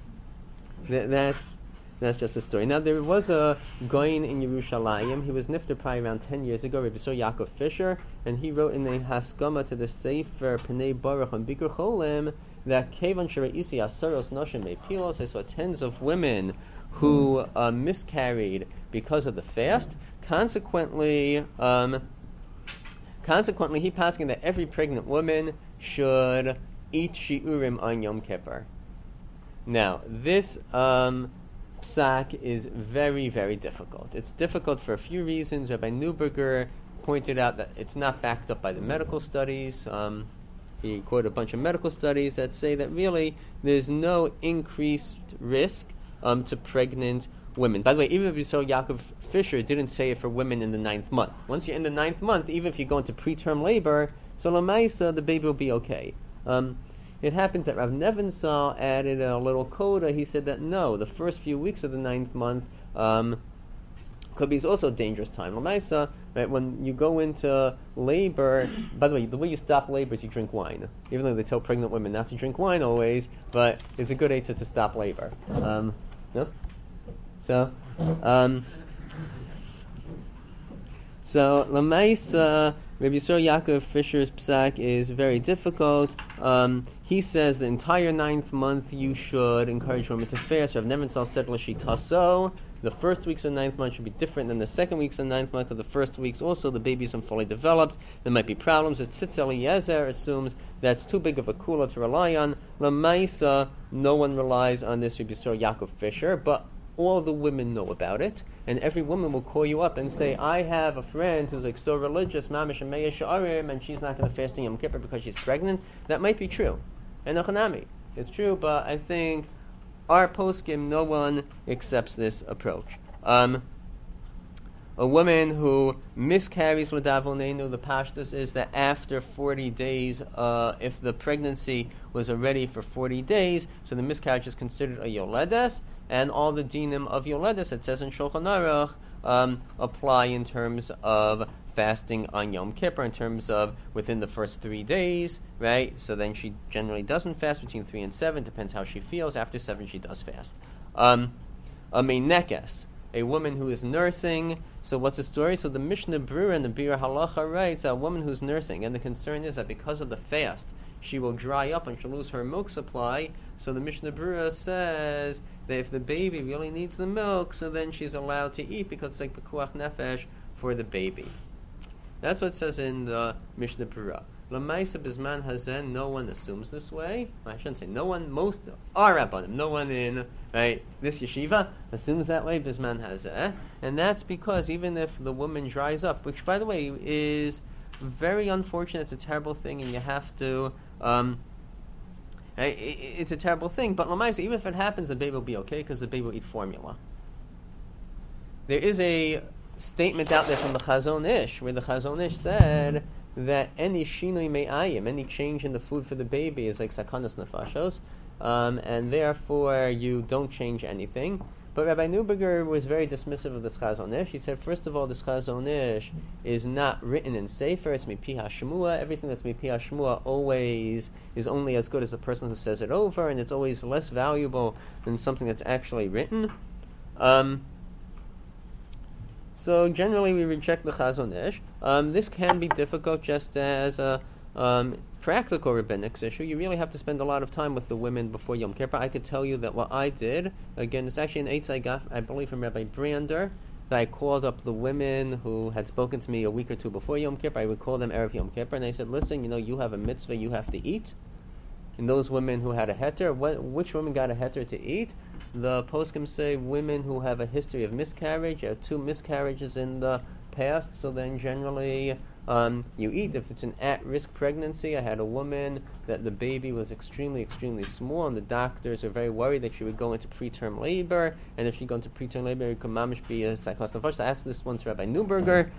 that's just a story. Now, there was a Goyin in Yerushalayim. He was nifter probably around 10 years ago, Rabbi Yaakov Fisher, and he wrote in a Haskama to the Sefer Pnei Baruch on Bikur Cholim that Kevan Sharaisi Asaros Noshim Mepilos. I saw tens of women who miscarried because of the fast. Consequently, he passing that every pregnant woman should eat shiurim on Yom Kippur. Now, this psak is very, very difficult. It's difficult for a few reasons. Rabbi Neuberger pointed out that it's not backed up by the medical studies. He quoted a bunch of medical studies that say that really there's no increased risk to pregnant women. By the way, even if you saw Yaakov Fisher didn't say it for women in the 9th month. Once you're in the 9th month, even if you go into preterm labor, so Lamaisa, the baby will be okay. It happens that Rav Nevinsal added a little coda. He said that no, the first few weeks of the 9th month could be also a dangerous time. Lamaisa, right, when you go into labor, by the way you stop labor is you drink wine. Even though they tell pregnant women not to drink wine always, but it's a good answer to stop labor. No? So Lamaisa, Rabbi Yisrael Yaakov Fisher's psak is very difficult. He says the entire 9th month you should encourage women to fast. Rav Nevinsal said l'shitaso. The first weeks of the 9th month should be different than the second weeks of the 9th month. Of the first weeks also the baby isn't fully developed. There might be problems. Tzitz Eliezer assumes that's too big of a kula to rely on. Lamaisa, no one relies on this Rabbi Yisrael Yaakov Fisher, but all the women know about it, and every woman will call you up and say, I have a friend who's like so religious, mamish and meya sha'arim, and she's not going to fast in Yom Kippur because she's pregnant. That might be true. And Nachanami, it's true, but I think our poskim, no one accepts this approach. A woman who miscarries l'davonenu, the pashtus is that after 40 days, if the pregnancy was already for 40 days, so the miscarriage is considered a yoledes, and all the dinim of yoledes, it says in Shulchan Aruch, apply in terms of fasting on Yom Kippur, in terms of within the first 3 days, right? So then she generally doesn't fast between 3 and 7, depends how she feels. After 7, she does fast. A meinekes, a woman who is nursing. So what's the story? So the Mishnah Berurah and the Bir Halacha writes a woman who's nursing, and the concern is that because of the fast, she will dry up and she'll lose her milk supply. So the Mishnah Berurah says that if the baby really needs the milk, so then she's allowed to eat because it's like pekuach nefesh for the baby. That's what it says in the Mishnah Berurah. L'maisa bisman hazen, no one assumes this way. I shouldn't say no one, most are rabbanim. No one in this yeshiva assumes that way, bisman hazen. And that's because even if the woman dries up, which by the way is very unfortunate, it's a terrible thing, and you have to it's a terrible thing, but l'maisa, even if it happens, the baby will be okay because the baby will eat formula. There is a statement out there from the Chazon Ish, where the Chazon Ish said that any shinui me'ayim, any change in the food for the baby is like sakanas nefashos, and therefore you don't change anything. But Rabbi Neuberger was very dismissive of this Chazon Ish. He said, first of all, this Chazon Ish is not written in Sefer, it's mipi hashmua. Everything that's mipi hashmua always is only as good as the person who says it over, and it's always less valuable than something that's actually written. So generally we reject the Chazon Ish. This can be difficult just as a practical rabbinic issue. You really have to spend a lot of time with the women before Yom Kippur. I could tell you that what I did, again, it's actually an eitz I got, I believe, from Rabbi Brander, that I called up the women who had spoken to me a week or two before Yom Kippur. I would call them Erev Yom Kippur, and I said, listen, you have a mitzvah you have to eat. in those women who had a heter, which women got a heter to eat? The poskim say women who have a history of miscarriage, 2 miscarriages in the past, so then generally you eat. If it's an at-risk pregnancy, I had a woman that the baby was extremely, extremely small, and the doctors are very worried that she would go into preterm labor, and if she go into preterm labor, it could mamish be a psychosis. I asked this one to Rabbi Neuberger.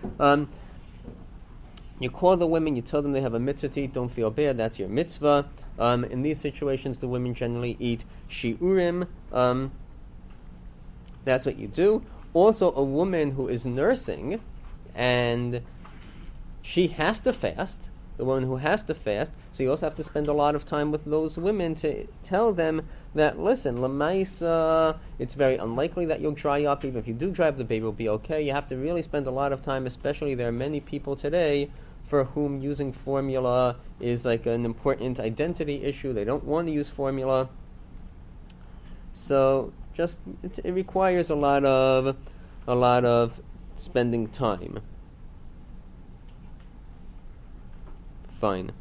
You call the women, you tell them they have a mitzvah to eat, don't feel bad, that's your mitzvah. In these situations, the women generally eat shiurim. That's what you do. Also, a woman who is nursing and she has to fast, the woman who has to fast, so you also have to spend a lot of time with those women to tell them that, listen, lemaisa, it's very unlikely that you'll dry up. Even if you do dry up, the baby will be okay. You have to really spend a lot of time, especially there are many people today for whom using formula is like an important identity issue. They don't want to use formula. So it requires a lot of spending time. Fine.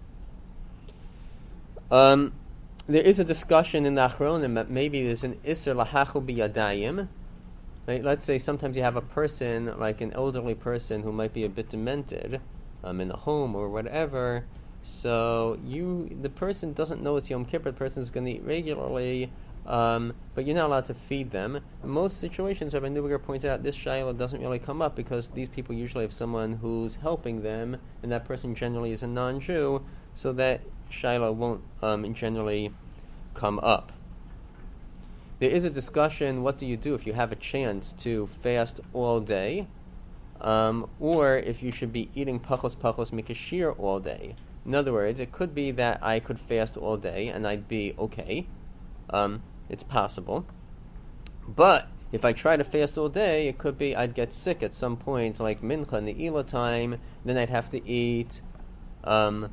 There is a discussion in the Achronim that maybe there's an Isser Lahachu B'Yadayim. Right? Let's say sometimes you have a person, like an elderly person who might be a bit demented, in a home or whatever. So the person doesn't know it's Yom Kippur. The person is going to eat regularly, but you're not allowed to feed them. In most situations, Rabbi Neuberger pointed out, this shayla doesn't really come up because these people usually have someone who's helping them, and that person generally is a non-Jew, so that shayla won't generally come up. There is a discussion, what do you do if you have a chance to fast all day, or if you should be eating pachos mikashir all day. In other words, it could be that I could fast all day and I'd be okay. It's possible. But if I try to fast all day, it could be I'd get sick at some point, like mincha, ne'ilah time, then I'd have to eat not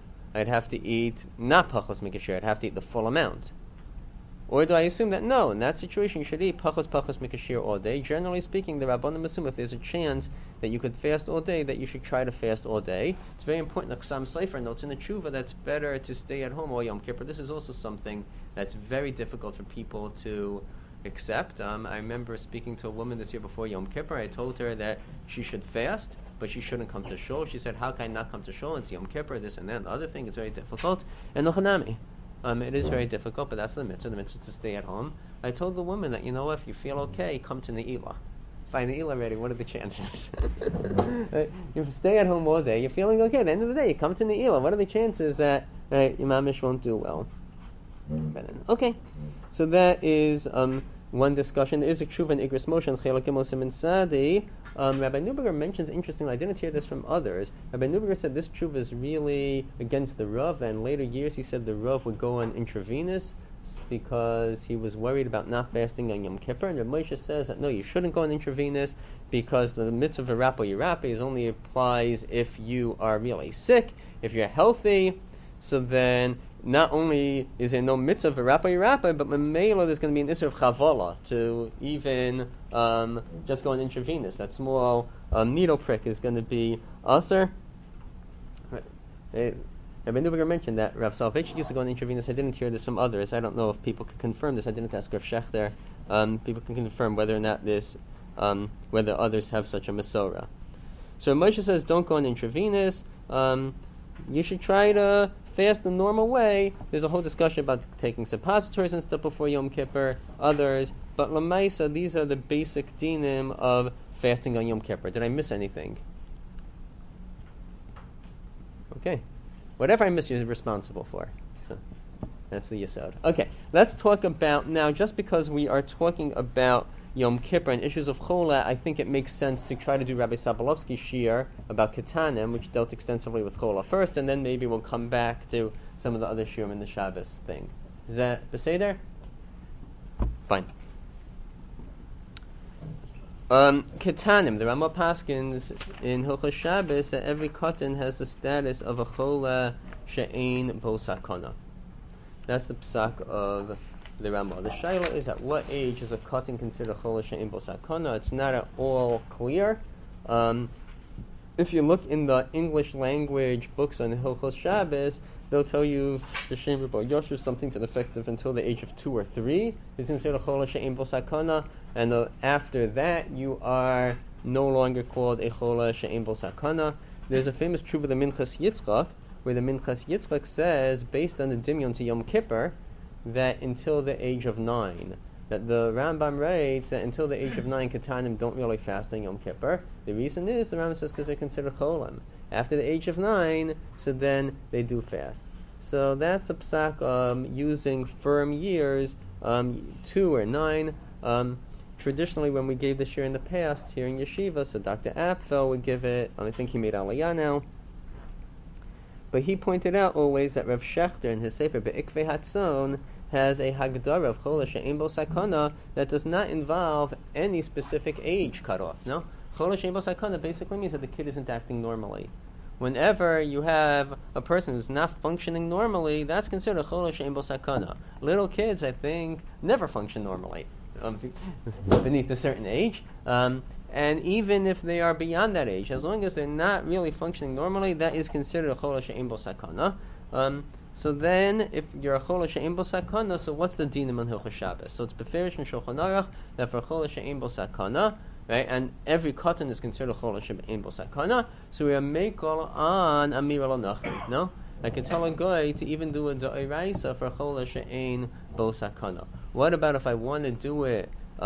pachos mikashir, I'd have to eat the full amount. Or do I assume that no, in that situation you should eat pachos mikashir all day? Generally speaking, the Rabbanim assume if there's a chance that you could fast all day, that you should try to fast all day. It's very important. The Chassam Sofer notes in the Tshuva that's better to stay at home all Yom Kippur. This is also something that's very difficult for people to accept. I remember speaking to a woman this year before Yom Kippur. I told her that she should fast, but she shouldn't come to shul. She said, how can I not come to shul? It's Yom Kippur, this and that, and the other thing. It's very difficult. And Nochanami. It is very difficult, but that's the mitzvah. The mitzvah is to stay at home. I told the woman that, if you feel okay, come to Ne'ilah. Find Ne'ilah ready, what are the chances? If you stay at home all day, you're feeling okay. At the end of the day, you come to Ne'ilah. What are the chances that your mamish won't do well? Okay, so that is one discussion. There is a tshuva in Igros Moshe and Chelek Gimel Siman Sadi. Rabbi Neuberger mentions, interestingly, I didn't hear this from others. Rabbi Neuberger said this tshuva is really against the Rav, and later years he said the Rav would go on intravenous because he was worried about not fasting on Yom Kippur. And Rabbi Moshe says that no, you shouldn't go on intravenous because the mitzvah of Rapo Yirape is only applies if you are really sick. If you're healthy, so then not only is there no mitzvah of Rapo Yirape, but Mamela there's going to be an issue of Chavala to even just go on intravenous. That small needle prick is going to be usher. Rabbi Neuberger mentioned that Rav Soloveitchik used to go on intravenous. I didn't hear this from others. I don't know if people could confirm this. I didn't ask Rav Shechter. People can confirm whether or not whether others have such a Masorah. So Moshe says, don't go on intravenous. You should try to fast the normal way. There's a whole discussion about taking suppositories and stuff before Yom Kippur, others. But Lamaisa, these are the basic dinim of fasting on Yom Kippur. Did I miss anything? Okay. Whatever I miss, you're responsible for. So, that's the yesod. Okay, let's talk about now, just because we are talking about Yom Kippur and issues of Chola, I think it makes sense to try to do Rabbi Sobolovsky's shiur about Ketanim, which dealt extensively with Chola first, and then maybe we'll come back to some of the other shiurim in the Shabbos thing. Is that Beseder? Fine. Ketanim, the Ramah Paskins in Hilchos Shabbos, that every katan has the status of a Chola she'ein bo sakana. That's the psak of the Ramah. The shaila is, at what age is a katan considered chola she'ein bo sakana? It's not at all clear. if you look in the English language books on Hilchos Shabbos, they'll tell you the Shem Rebbe Yosher something to the effect of until the age of 2 or 3 is considered a chola she'ein bo sakana, and after that you are no longer called a chola she'ein bo sakana. There's a famous tshuva, the Minchas Yitzchak, where the Minchas Yitzchak says, based on the Dimyon to Yom Kippur, that until the age of 9, that the Rambam writes that until the age of 9, Ketanim don't really fast on Yom Kippur. The reason is, the Rambam says, because they're considered cholim. After the age of 9, so then they do fast. So that's a psak using firm years, 2 or 9. Traditionally, when we gave this year in the past here in Yeshiva, so Dr. Apfel would give it, I think he made Aliyah now, but he pointed out always that Rav Shechter in his Sefer Be'ikvei Hatzon has a Hagdara of Chola She'ein Bo Sakana that does not involve any specific age cutoff. No? Chola She'ein Bo Sakana basically means that the kid isn't acting normally. Whenever you have a person who's not functioning normally, that's considered a Chola She'ein Bo Sakana. Little kids, I think, never function normally beneath a certain age. And even if they are beyond that age, as long as they're not really functioning normally, that is considered a chola she'ein bo sakana. So then, if you're a chola she'ein bo sakana, so what's the dinim on Hilchos Shabbos? So it's beferish in Shulchan Aruch that for chola she'ein bo sakana, right, and every cotton is considered a chola she'ein bo sakana, so we are meikol on amir al nachri, no? I can tell a guy to even do a da'iraisa for chola she'ein bo sakana. What about if I want to do it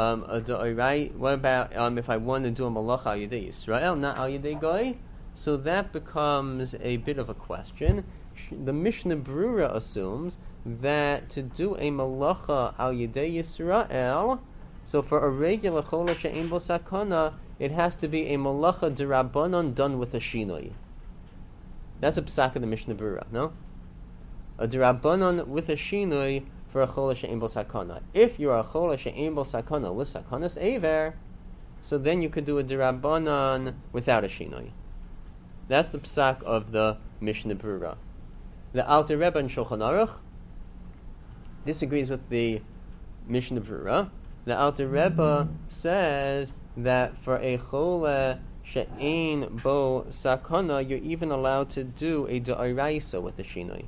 what about if I want to do a malacha al yedei Yisrael, not al yedei goy? So that becomes a bit of a question. The Mishnah Brura assumes that to do a malacha al yedei Yisrael, so for a regular chola she'ein bo sakana, it has to be a malacha d'Rabbanan done with a shinoi. That's a psak of the Mishnah Brura, no? A d'Rabbanan with a shinoi for a chola she'ein bo sakana. If you are a chola she'ein bo sakana with sakanas aver, so then you could do a d'Rabbanan without a shinoi. That's the psak of the Mishnah Brura. The Alter Rebbe in Shulchan Aruch disagrees with the Mishnah Brura. The Alter Rebbe says that for a chola she'ein bo sakana, you're even allowed to do a da'iraisa with the shinoi.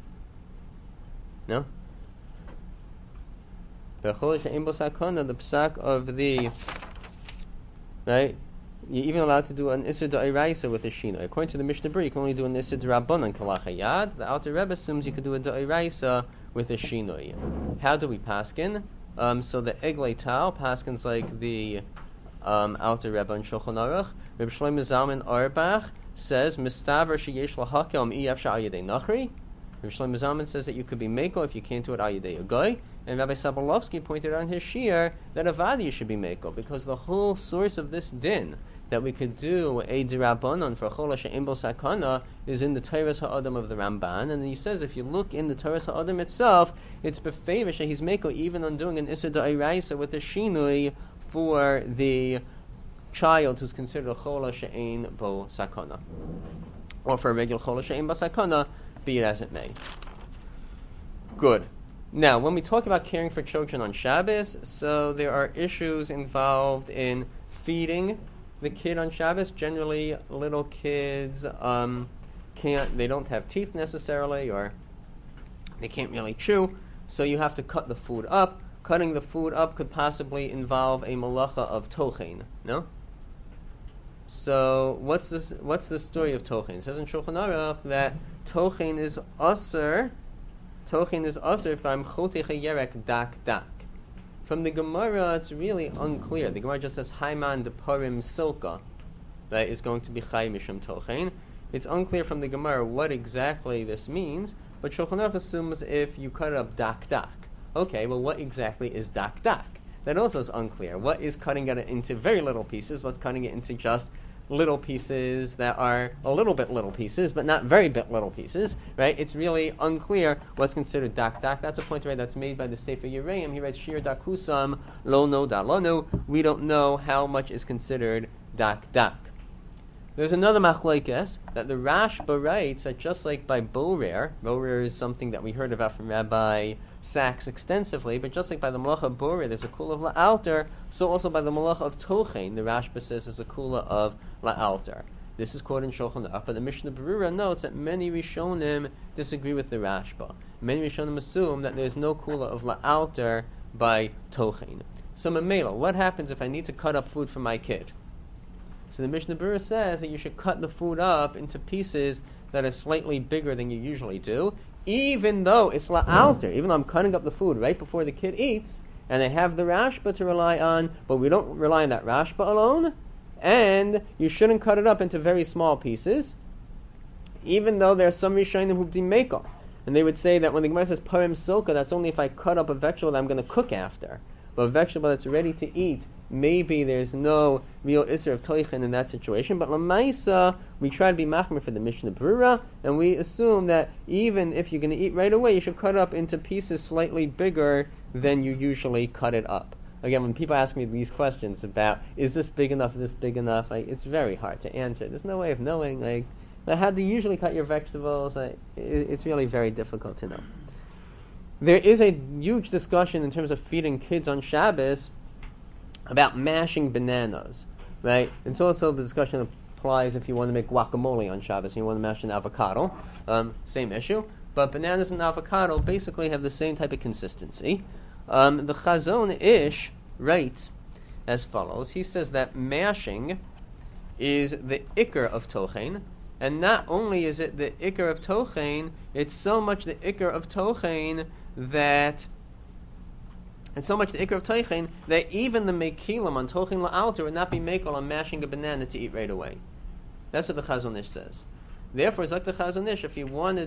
No? The chola she'ein bo sakana, the psak of the, right? You're even allowed to do an Isser Da'iraisa with a Shina. According to the Mishnah Berurah, you can only do an Isser D'Rabbanan Kalachayad. The Alter Rebbe assumes you could do a Da'iraisa with a Shina. How do we paskin? So the Eglei Tal paskins like the Alter Rebbe in Shulchan Aruch. Reb Shlomo Zalman Auerbach says, Mistaver sheyesh lahakel ef sha'al yedei nachri. Reb Shlomo Zalman says that you could be meko if you can't do it al yedei a goy. And Rabbi Sabalovsky pointed out in his shiur that avadi should be meko, because the whole source of this din that we could do a d'Rabbanan for chola she'ein bo sakana is in the Toras Ha'adam of the Ramban, and he says if you look in the Toras Ha'adam itself, it's beferish that he's meko even on doing an Isser Da'iraisa with a shinui for the child who's considered a chola she'ein bo sakana, or for a regular chola she'ein bo sakana, be it as it may. Good. Now, when we talk about caring for children on Shabbos, so there are issues involved in feeding the kid on Shabbos. Generally, little kids they don't have teeth necessarily, or they can't really chew, so you have to cut the food up. Cutting the food up could possibly involve a malacha of tochen, no? So, what's the story of tochen? It says in Shulchan Aruch that tochen is aser. Tochen is aser if I'm chotech yerek dak dak. From the Gemara, it's really unclear. The Gemara just says Haiman de Parim Silka, that is going to be Chai Mishum Tochen. It's unclear from the Gemara what exactly this means, but Shulchan Aruch assumes if you cut it up dak dak. Okay, well, what exactly is dak dak? That also is unclear. What is cutting it into very little pieces? What's cutting it into just little pieces that are a little bit little pieces, but not very bit little pieces, right? It's really unclear what's considered dak dak. That's a point, right, that's made by the Sefer Yereim. He writes shir dakusam lo no da lo no. We don't know how much is considered dak dak. There's another machlokes that the Rashba writes that just like by borer is something that we heard about from Rabbi Sachs extensively, but just like by the malacha of borer there's a kula of la'alter, so also by the malacha of tochen, the Rashba says is a kula of la'alter. This is quoted in Shulchan Aruch, but the Mishnah Berurah notes that many Rishonim disagree with the Rashba. Many Rishonim assume that there's no kula of la'alter by tochein. So Mamela, what happens if I need to cut up food for my kid? So the Mishnah Berurah says that you should cut the food up into pieces that are slightly bigger than you usually do, even though it's la'alter, even though I'm cutting up the food right before the kid eats, and I have the Rashba to rely on, but we don't rely on that Rashba alone, and you shouldn't cut it up into very small pieces, even though there are some Rishonim who do mekel. And they would say that when the Gemara says parim silka, that's only if I cut up a vegetable that I'm going to cook after. But a vegetable that's ready to eat, maybe there's no real isser of toichen in that situation. But lamaisa, we try to be machmer for the Mishnah Berurah, and we assume that even if you're going to eat right away, you should cut up into pieces slightly bigger than you usually cut it up. Again, when people ask me these questions about, is this big enough, is this big enough, it's very hard to answer. There's no way of knowing, how do you usually cut your vegetables? It's really very difficult to know. There is a huge discussion in terms of feeding kids on Shabbos about mashing bananas, right? It's also the discussion applies if you want to make guacamole on Shabbos and you want to mash an avocado. Same issue. But bananas and avocado basically have the same type of consistency. The Chazon Ish writes as follows. He says that mashing is the ikar of tochein, and not only is it the ikar of tochein, it's so much the ikar of tochein that even the mekilim on tochein la'alter would not be mekel on mashing a banana to eat right away. That's what the Chazon Ish says. Therefore, it's like the Chazon Ish, if you want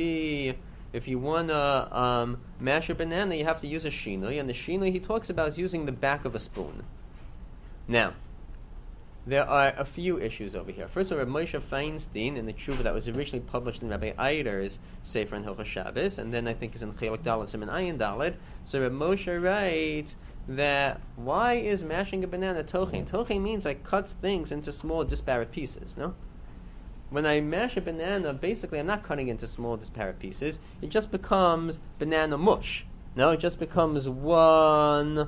to mash a banana, you have to use a shinui, and the shinui he talks about is using the back of a spoon. Now, there are a few issues over here. First of all, Moshe Feinstein in the tshuva that was originally published in Rabbi Eider's Sefer in Hilchos Shabbos, and then I think is in Chelek Daled Siman Ayin Daled. So Rabbi Moshe writes that why is mashing a banana tochein? Tochein means I cut things into small disparate pieces, no? When I mash a banana, basically I'm not cutting into small disparate pieces. It just becomes banana mush. No, it just becomes one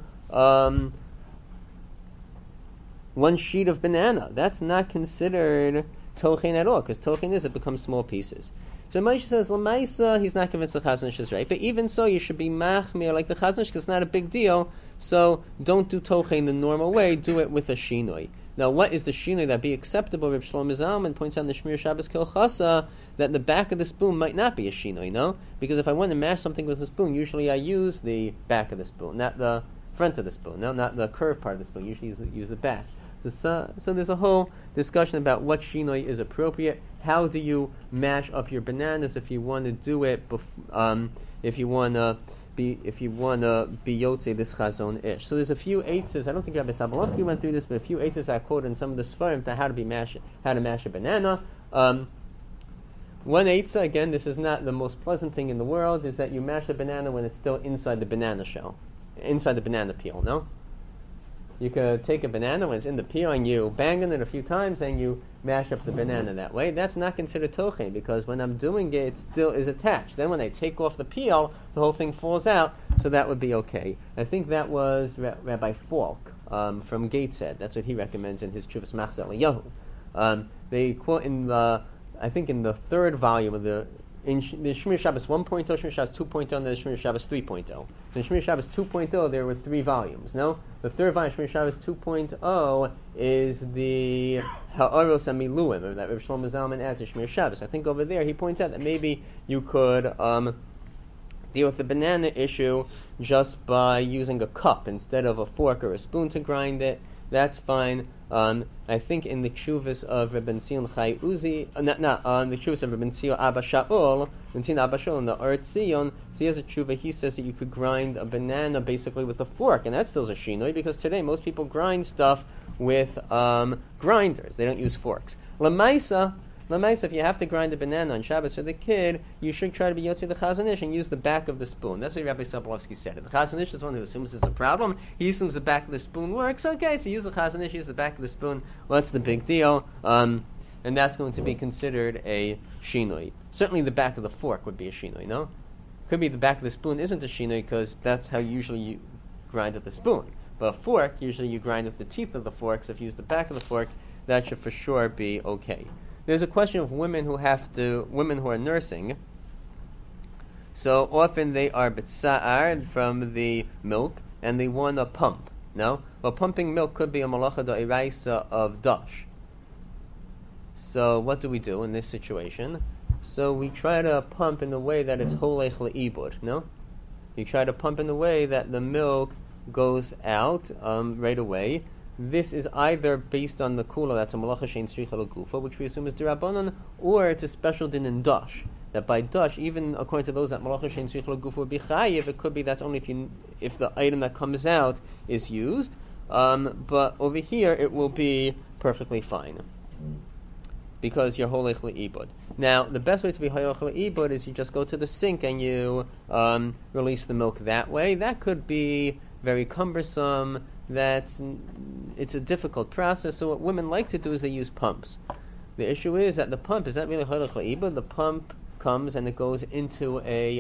sheet of banana. That's not considered tochein at all, because tochein is it becomes small pieces. So Moshe says, Lamaisa, he's not convinced the Chazon Ish is right. But even so, you should be machmir like the Chazon Ish, because it's not a big deal. So don't do tochein the normal way, do it with a shinoi. Now, what is the shinoi that be acceptable? Reb Shlomo Zalman points out in the Shmir Shabbos Kilchasa that the back of the spoon might not be a shinoi, no? Because if I want to mash something with a spoon, usually I use the back of the spoon, not the front of the spoon, no, not the curved part of the spoon. Usually use the back. So there's a whole discussion about what shinoi is appropriate. How do you mash up your bananas if you want to do it? If you want to be yotze this Chazon Ish. So there's a few eitzes. I don't think Rabbi Sabalovsky went through this, but a few eitzes I quoted in some of the Sfarim about how to mash a banana. One eitzah, again, this is not the most pleasant thing in the world, is that you mash the banana when it's still inside the banana shell, inside the banana peel. No. You could take a banana when it's in the peel and you bang on it a few times and you mash up the banana that way. That's not considered tochein, because when I'm doing it, it still is attached. Then when I take off the peel, the whole thing falls out, so that would be okay. I think that was Rabbi Falk from Gateshead. That's what he recommends in his Chuvas Machzor Eliyahu. They quote in the third volume of the Shmir Shabbos 1.0, Shmir Shabbos 2.0, and the Shmir Shabbos 3.0. So in Shmir Shabbos 2.0 there were 3 volumes. No? The third volume, Shmir Shabbos 2.0, is the Ha'aros HaMiluim, that Reb Shlomo Zalman added to Shmir Shabbos. I think over there he points out that maybe you could deal with the banana issue just by using a cup instead of a fork or a spoon to grind it. That's fine. I think in the Chuvas of Reb Zion Chai Uzi, the Chuvas of Reb Zion Abba Shaul, in the Art Zion, so he has a Chuva, he says that you could grind a banana basically with a fork, and that still is a shinoi, because today most people grind stuff with grinders. They don't use forks. Lamaisa, if you have to grind a banana on Shabbos for the kid, you should try to be yotze the Chazon Ish and use the back of the spoon. That's what Rabbi Sabalovsky said. The Chazon Ish is one who assumes it's a problem. He assumes the back of the spoon works. Okay, so use the Chazon Ish, use the back of the spoon. What's the big deal? And that's going to be considered a shinoi. Certainly the back of the fork would be a shinoi, no? Could be the back of the spoon isn't a shinoi because that's how usually you grind with the spoon. But a fork, usually you grind with the teeth of the fork, so if you use the back of the fork, that should for sure be okay. There's a question of women who are nursing. So often they are b'tsa'ar from the milk, and they want to pump. No? Well, pumping milk could be a malacha da'iraisa of dash. So what do we do in this situation? So we try to pump in a way that it's holech le'ibud, no? You try to pump in a way that the milk goes out right away. This is either based on the kula, that's a malacha shein tzricha l'gufa, which we assume is d'Rabbanan, or it's a special din in dash. That by dash, even according to those that malacha shein tzricha l'gufa would be chayiv, it could be that's only if the item that comes out is used. But over here it will be perfectly fine, because you're holech le'ibud. Now, the best way to be holech le'ibud is you just go to the sink and you release the milk that way. That could be very cumbersome. It's a difficult process. So what women like to do is they use pumps. The issue is that the pump is not really holech le'ibud. The pump comes and it goes into a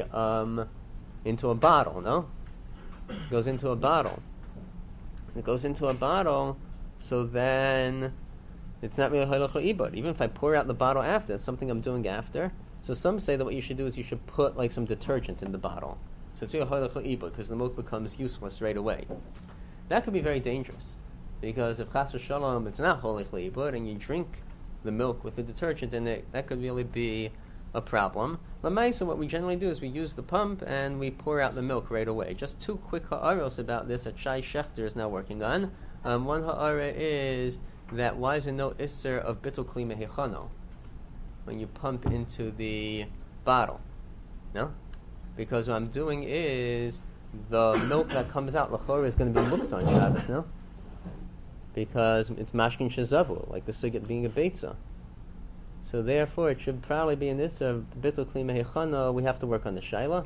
bottle. No, it goes into a bottle. It goes into a bottle. So then it's not really holech le'ibud. Even if I pour out the bottle after, it's something I'm doing after. So some say that what you should do is you should put like some detergent in the bottle. So it's really holech le'ibud because the milk becomes useless right away. That could be very dangerous, because if chas v'shalom it's not holech le'ibud and you drink the milk with the detergent in it, that could really be a problem. L'maisa, what we generally do is we use the pump and we pour out the milk right away. Just two quick ha'aros about this that Shai Schechter is now working on. One ha'ara is that why is there no isser of bittul kli mehechano when you pump into the bottle? No? Because what I'm doing is the milk that comes out, l'chora, is going to be muktzah on Shabbos, no? Because it's mashkin shezavu, like the sugget being a beitza. So therefore, it should probably be in this of bittul kli mehechana. We have to work on the shaila.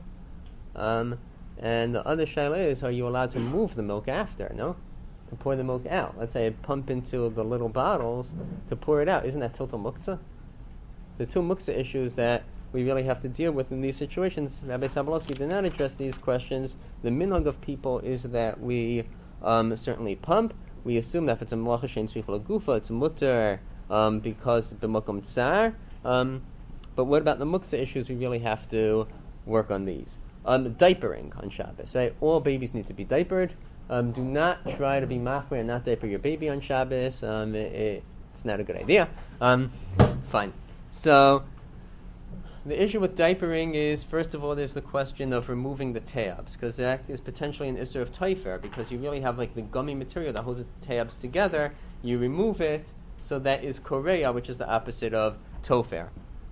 And the other shaila is, are you allowed to move the milk after, no? To pour the milk out. Let's say I pump into the little bottles to pour it out. Isn't that total muktzah? The two muktzah issues that we really have to deal with in these situations. Rabbi Sabalowski did not address these questions. The minhag of people is that we certainly pump. We assume that if it's a malacha shein tzricha l'gufa, it's mutter because b'makom tsar. But what about the muktzah issues? We really have to work on these. Diapering on Shabbos, right? All babies need to be diapered. Do not try to be machmir and not diaper your baby on Shabbos. It's not a good idea. Fine. So the issue with diapering is, first of all, there's the question of removing the tabs, because that is potentially an issur of taifer, because you really have like the gummy material that holds the tabs together. You remove it, so that is korea, which is the opposite of tofer.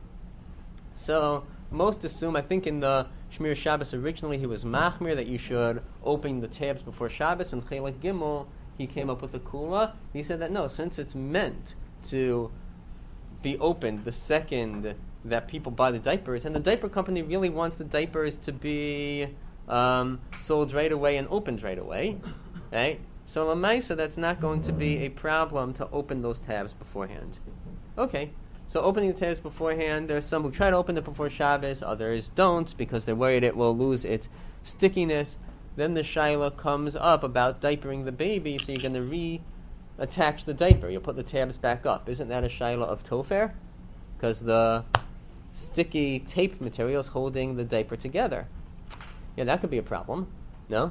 So most assume, I think in the Shmir Shabbos originally he was machmir that you should open the tabs before Shabbos, and Chelek Gimel he came up with a kula. He said that no, since it's meant to be opened the second that people buy the diapers, and the diaper company really wants the diapers to be sold right away and opened right away, right? So l'maisa, that's not going to be a problem to open those tabs beforehand. Okay, so opening the tabs beforehand, there's some who try to open it before Shabbos, others don't because they're worried it will lose its stickiness. Then the shaila comes up about diapering the baby, so you're going to reattach the diaper. You'll put the tabs back up. Isn't that a shaila of tofer? Because the sticky tape material is holding the diaper together. Yeah, that could be a problem. No?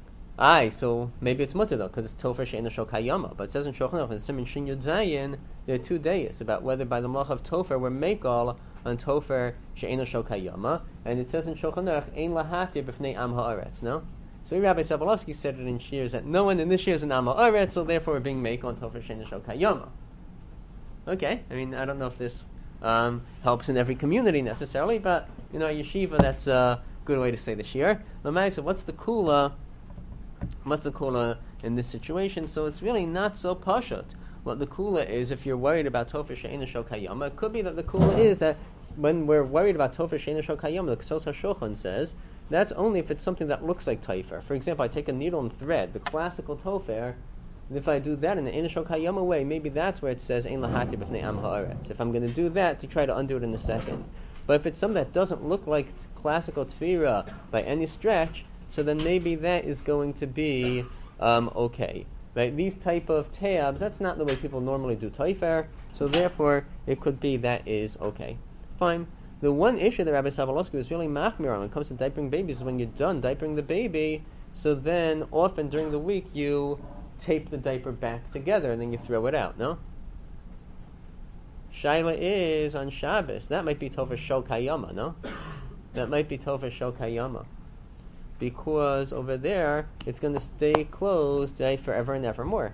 So maybe it's mutter though, because it's tofer she'ena shel kayama. But it says in Shulchan Aruch, in Siman Shin Yud Zayin, there are 2 days about whether by the malach of tofer we're makal on tofer she'ena shel kayama, and it says in Shulchan Aruch, ein lahatir b'fnei am ha'aretz. No? So Rabbi Sabalowski said it in Shirs that no one in this year is an am ha'aretz, so therefore we're being makal on tofer she'ena shel kayama. Okay, I mean, I don't know if this helps in every community necessarily, but yeshiva, that's a good way to say the shir. So what's the kula? What's the kula in this situation? So it's really not so pashut. What the kula is, if you're worried about tofer she'ena shel kayama, it could be that the kula is that when we're worried about tofer she'ena shel kayama, the Ksos HaShulchan says that's only if it's something that looks like taifer. For example, I take a needle and thread, the classical tofer. And if I do that in the Ein Shel Kayama way, maybe that's where it says Ein Lahatir B'fnei Am Ha'aretz. If I'm going to do that, to try to undo it in a second. But if it's something that doesn't look like classical tefira by any stretch, so then maybe that is going to be okay. Right? These type of tabs, that's not the way people normally do taifer, so therefore it could be that is okay. Fine. The one issue that Rabbi Savalosky was really machmir on when it comes to diapering babies is when you're done diapering the baby, so then often during the week you tape the diaper back together and then you throw it out, no? Shaila is on Shabbos. That might be Tova Shol Kayama, no? That might be Tova Shol Kayama. Because over there, it's going to stay closed, right, forever and ever more.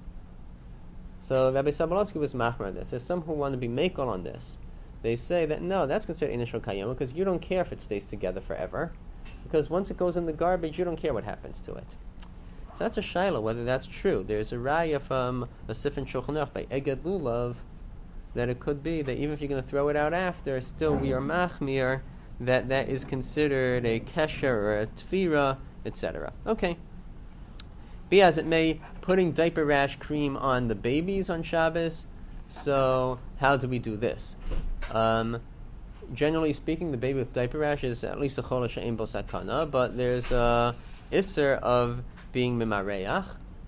So Rabbi Sabalowski was machmer on this. There's some who want to be makal on this. They say that no, that's considered initial kayama because you don't care if it stays together forever. Because once it goes in the garbage, you don't care what happens to it. So that's a shaila, whether that's true. There's a raya from a Sifin Shulchan Aruch by Eged Lulav that it could be that even if you're going to throw it out after, still we are machmir that is considered a kesher or a tfira, etc. Okay. Be as it may, putting diaper rash cream on the babies on Shabbos. So how do we do this? Generally speaking, the baby with diaper rash is at least a chol she'ein bo sakana, but there's a isser of being mimareach.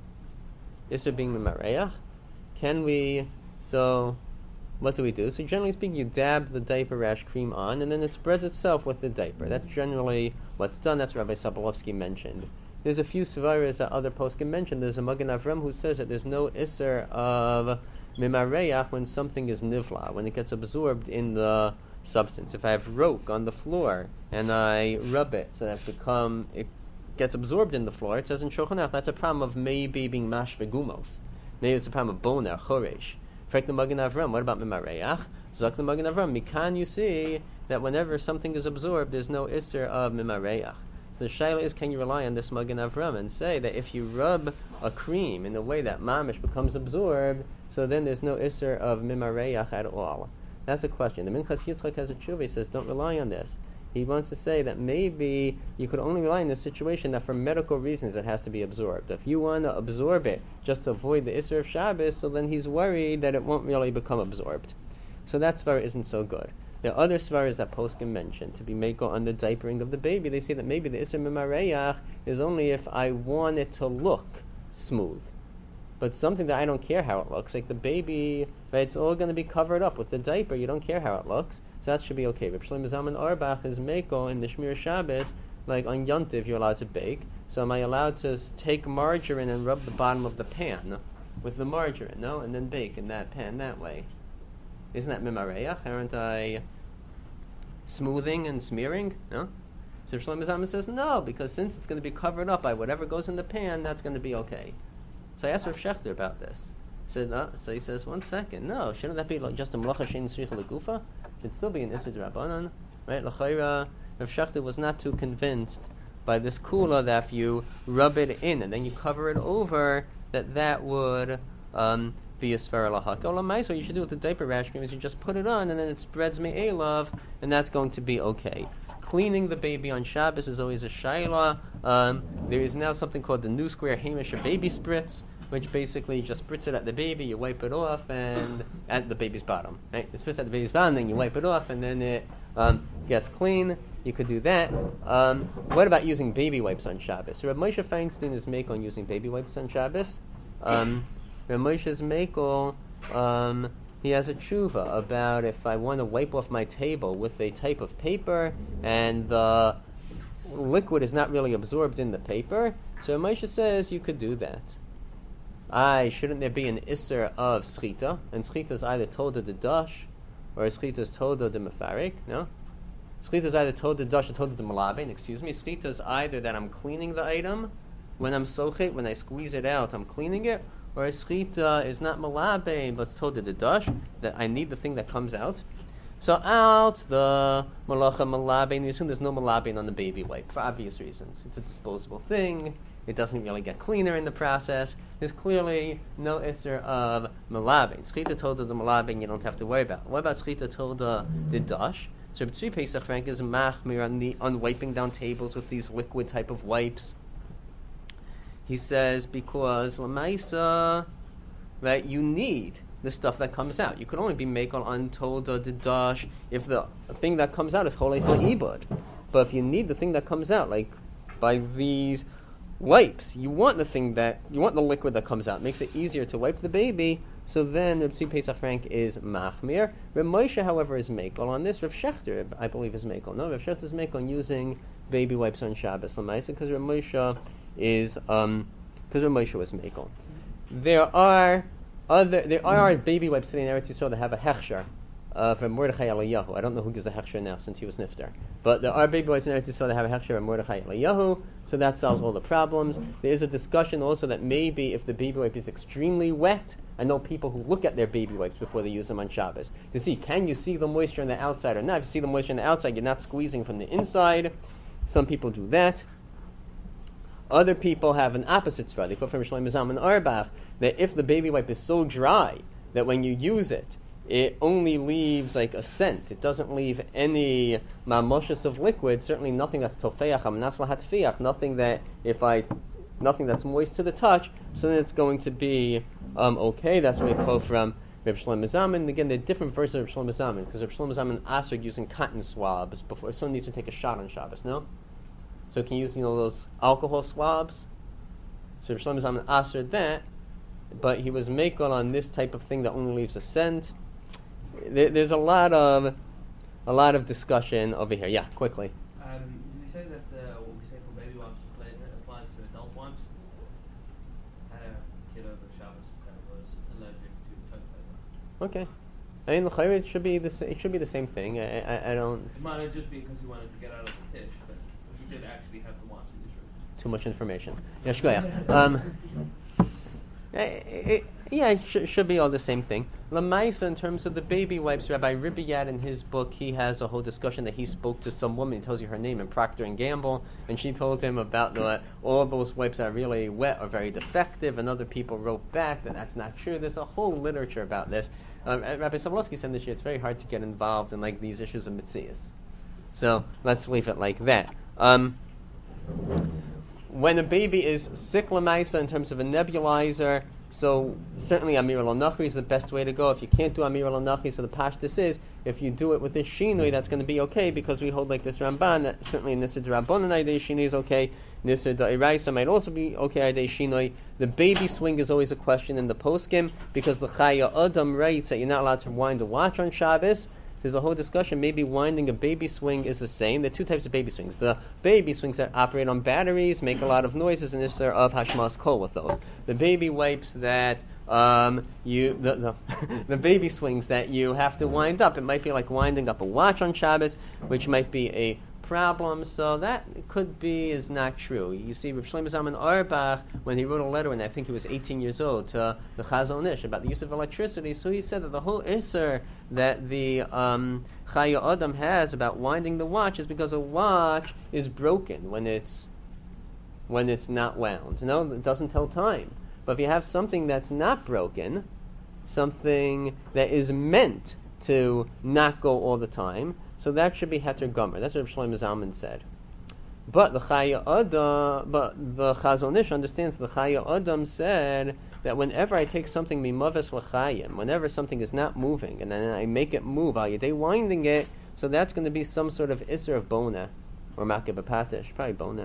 Isser being mimareach. Can we? So what do we do? So generally speaking, you dab the diaper rash cream on, and then it spreads itself with the diaper. That's generally what's done. That's what Rabbi Sabalovsky mentioned. There's a few svaras that other poskim mentioned. There's a Magen Avram who says that there's no isser of mimareach when something is nivla, when it gets absorbed in the substance. If I have roke on the floor and I rub it so that it gets absorbed in the floor, it says in Shulchan Aruch that's a problem of maybe being mashve gumos. Maybe it's a problem of boner, choresh. Frek the Magen Avram, what about mimareach? Zok the Magen Avram, mikan you see that whenever something is absorbed, there's no isser of mimareach. So the shaila is, can you rely on this Magen Avram and say that if you rub a cream in a way that mamish becomes absorbed, so then there's no isser of mimareach at all? That's a question. The Minchas Yitzchak has a tshuva. He says, don't rely on this. He wants to say that maybe you could only rely on this situation that for medical reasons it has to be absorbed. If you want to absorb it just to avoid the isser of Shabbos, so then he's worried that it won't really become absorbed. So that svara isn't so good. The other svaras that poskim mentioned to be mako on the diapering of the baby, they say that maybe the isser mimareach is only if I want it to look smooth. But something that I don't care how it looks, like the baby, right, it's all going to be covered up with the diaper. You don't care how it looks, so that should be okay. Reb Shlomo Zalman Auerbach is meko in the Shmir Shabbos, like on Yontiv you're allowed to bake. So am I allowed to take margarine and rub the bottom of the pan with the margarine, no? And then bake in that pan that way? Isn't that mimareach? Aren't I smoothing and smearing? No? So Reb Shlomo Zalman says no, because since it's going to be covered up by whatever goes in the pan, that's going to be okay. So I asked Rav Shechter about this. So he says, 1 second, no, shouldn't that be like just a melacha shein tzricha legufa? Should still be an issur d'Rabbanan, right? L'chayra, Rav Shechter was not too convinced by this kula that if you rub it in and then you cover it over, that would be a svara lahak. Olamai, you should do with the diaper rash cream is you just put it on and then it spreads me'elav, and that's going to be okay. Cleaning the baby on Shabbos is always a shayla. There is now something called the New Square Hamish baby spritz, which basically you just spritz it at the baby, you wipe it off, and at the baby's bottom. Right? You spritz at the baby's bottom, then you wipe it off, and then it gets clean. You could do that. What about using baby wipes on Shabbos? So Reb Moshe Feinstein is make on using baby wipes on Shabbos. Reb Moshe's makel, he has a tshuva about if I want to wipe off my table with a type of paper and the liquid is not really absorbed in the paper, so Moshe says you could do that. Shouldn't there be an isser of schita? And schita is either toda de dash or schita is toda de mefarik, no? Schita is either toda de dash or toda de malabein, excuse me. Schita is either that I'm cleaning the item, when I'm sochet, when I squeeze it out, I'm cleaning it, or a schita is not malabein, but it's toda de dash, that I need the thing that comes out. So out the malacha malabein, we assume there's no malabein on the baby wipe, for obvious reasons. It's a disposable thing, it doesn't really get cleaner in the process. There's clearly no isser of malabein. Schita toda the malabein you don't have to worry about. What about schita toda the dash? So B'tzvi Pesach Frank is machmir on wiping down tables with these liquid type of wipes. He says because l'maisa, right, you need the stuff that comes out. You could only be makel on toda the dash if the thing that comes out is holei ha'ibud. But if you need the thing that comes out, like by these wipes, you want the liquid that comes out. It makes it easier to wipe the baby. So then Reb Tzvi Pesach Frank is machmir. Reb Moshe, however, is mekel on this. Reb Shechter, I believe, is mekel. No, Reb Shechter is mekel on using baby wipes on Shabbos Lamaisa because Reb Moshe was mekel. There are baby wipes today in Eretz Yisrael that have a hechsher from Mordechai Eliyahu. I don't know who gives the hechsher now since he was nifter. But there are baby wipes in Eretz Yisrael that have a hechsher from Mordechai Eliyahu, so that solves all the problems. There is a discussion also that maybe if the baby wipe is extremely wet, I know people who look at their baby wipes before they use them on Shabbos to see, can you see the moisture on the outside or not? If you see the moisture on the outside, you're not squeezing from the inside. Some people do that. Other people have an opposite spread. They quote from Shlomo Zalman Auerbach that if the baby wipe is so dry that when you use it, it only leaves like a scent. It doesn't leave any mamoshas of liquid. Certainly nothing that's tofeach, amnas lahatfiach. Nothing that's moist to the touch. So then it's going to be okay. That's what we quote from Reb Shlomo Zalman. Again, there are different versions of Reb Shlomo Zalman because Reb Shlomo Zalman asked using cotton swabs before if someone needs to take a shot on Shabbos. No. So can you use those alcohol swabs? So Reb Shlomo Zalman asked that, but he was mekel on this type of thing that only leaves a scent. There's a lot of discussion over here. Yeah, quickly. Did we say that what we say for baby wipes applies to adult wipes? I had a kid over Shabbos that was allergic to toilet paper. Okay. I mean, it should be the same thing. I don't. It might have just been because he wanted to get out of the tish, but he did actually have to watch the issue. Too much information. Yeah, it should be all the same thing. Lamaisa, in terms of the baby wipes, Rabbi Ribiyad in his book, he has a whole discussion that he spoke to some woman. He tells you her name in Procter and Gamble, and she told him about all those wipes that are really wet are very defective, and other people wrote back that that's not true. There's a whole literature about this. Rabbi Sobolewski said this year it's very hard to get involved in these issues of mitzias. So let's leave it like that. When a baby is sick lamaisa in terms of a nebulizer, so certainly Amir al-Nachri is the best way to go. If you can't do Amir al-Nachri, so the pashtus is, if you do it with this shinui, that's going to be okay, because we hold like this Ramban, that certainly Nisr D'Rabbanan Aydei Shinui is okay, Nisr D'Iraisa might also be okay Aydei Shinui. The baby swing is always a question in the poskim, because the Chaya Adam writes that you're not allowed to wind a watch on Shabbos. There's a whole discussion. Maybe winding a baby swing is the same. There are two types of baby swings. The baby swings that operate on batteries, make a lot of noises, and there of Hashmas Kol with those. The baby wipes that the baby swings that you have to wind up. It might be like winding up a watch on Shabbos, which might be a problem. So that could be is not true. You see, Rav Shlomo Zalman Auerbach, when he wrote a letter when I think he was 18 years old to the Chazon Ish about the use of electricity, so he said that the whole Isser that the Chaya Adam has about winding the watch is because a watch is broken when it's not wound. No, it doesn't tell time. But if you have something that's not broken, something that is meant to not go all the time, so that should be heter gomer. That's what Shlomo Zalman said. But the Chazon Ish understands the Chaya Adam said that whenever I take something mimaves l'chayim, whenever something is not moving, and then I make it move, al yedei winding it, so that's going to be some sort of isser of bona, or makeh b'patish, probably bona.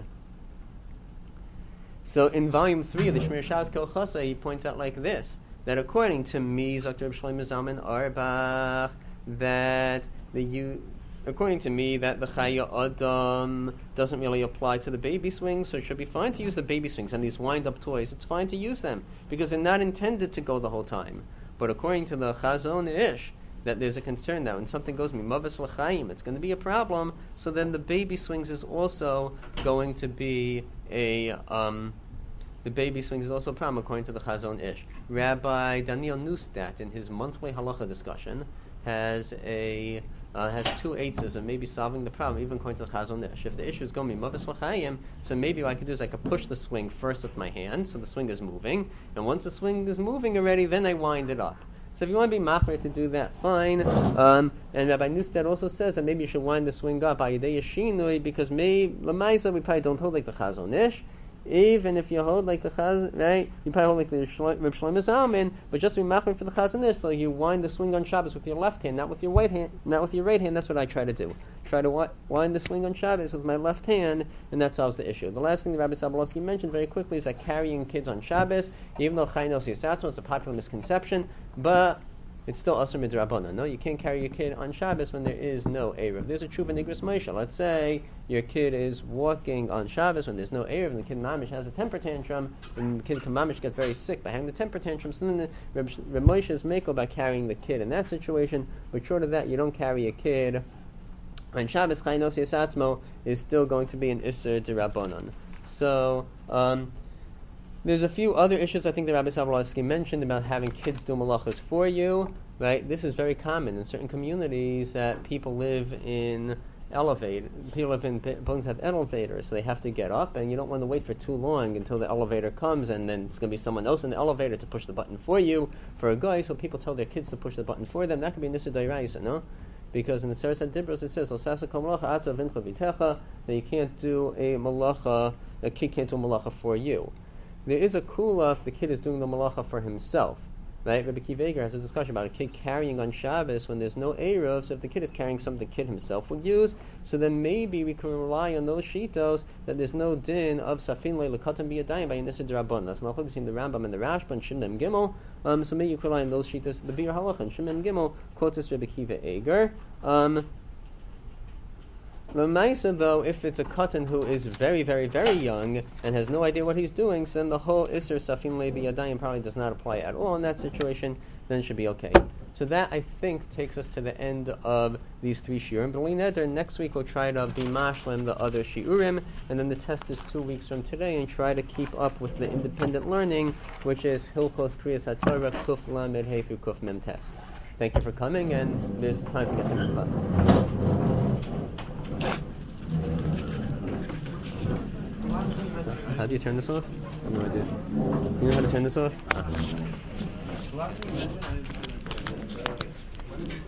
So in volume 3 of the Shmir Shabbos Kol he points out like this, that according to me, Dr. Shlomo Zalman Auerbach, that according to me, that the Chaya Adam doesn't really apply to the baby swings, so it should be fine to use the baby swings and these wind-up toys. It's fine to use them, because they're not intended to go the whole time. But according to the Chazon Ish, that there's a concern that when something goes mimaves l'chaim, it's going to be a problem, so then the baby swings is also going to be the baby swings is also a problem according to the Chazon Ish. Rabbi Daniel Neustadt, in his monthly halacha discussion, has two eitzes of maybe solving the problem, even according to the Chazon Ish. If the issue is going to be mavis l'chayim, so maybe what I could do is I could push the swing first with my hand, so the swing is moving, and once the swing is moving already, then I wind it up. So if you want to be machmir to do that, fine. And Rabbi Neustadt also says that maybe you should wind the swing up by yedei shinui, because l'maisa we probably don't hold like the Chazon Ish. Even if you hold like the Chazon, right? You probably hold like the Reb Shlomo Zalman, but just to be machmir for the Chazon Ish, so you wind the swing on Shabbos with your left hand, not with your right hand. That's what I try to do. try to wind the swing on Shabbos with my left hand, and that solves the issue. The last thing that Rabbi Sobolovsky mentioned very quickly is that carrying kids on Shabbos, even though Chai Nos Yisatzmo, it's a popular misconception, but it's still Asur Midrabanan. No, you can't carry your kid on Shabbos when there is no Erev. There's a Tshuva Nigras Moshe. Let's say your kid is walking on Shabbos when there's no Erev, and the kid Mamish has a temper tantrum, and the kid can Mamish get very sick by having the temper tantrum. So then the Reb Moshe is makel by carrying the kid in that situation, but short of that, you don't carry a kid on Shabbos. Chai Nos Yisatzmo is still going to be an Isser D'Rabbanan. So, there's a few other issues I think that Rabbi Sobolovsky mentioned about having kids do malachas for you, right? This is very common in certain communities that people live in buildings have elevators, so they have to get up, and you don't want to wait for too long until the elevator comes, and then it's going to be someone else in the elevator to push the button for you, for a guy, so people tell their kids to push the button for them. That could be Nisur D'Oraisa, no? Because in the Seres HaDibros it says, that you can't do a kid can't do a malacha for you. There is a kula if the kid is doing the malacha for himself, right? Rabbi Akiva Eiger has a discussion about a kid carrying on Shabbos when there's no Erev, so if the kid is carrying something the kid himself would use, so then maybe we can rely on those shitos that there's no din of safin le'lekatan biyadayim by Nisur D'Rabbanan. That's malchut between the Rambam and the Rashba and Shimon Gimel. So maybe you can rely on those shitos. The Bir Halacha and Shimon Gimel quotes this Rabbi Akiva Eiger. L'maisa, though, if it's a katan who is very, very, very young and has no idea what he's doing, so then the whole Isser Safin Levi Yadayim probably does not apply at all in that situation, then it should be okay. So that, I think, takes us to the end of these 3 shiurim. But Neder, next week we'll try to be mashlim the other shiurim, and then the test is 2 weeks from today, and try to keep up with the independent learning, which is Hilchos Kriyas HaTorah, Kuf Lamed Hey through Kuf Mem Tes. Thank you for coming, and there's time to get to Mikvah. How do you turn this off? I have no idea. You know how to turn this off?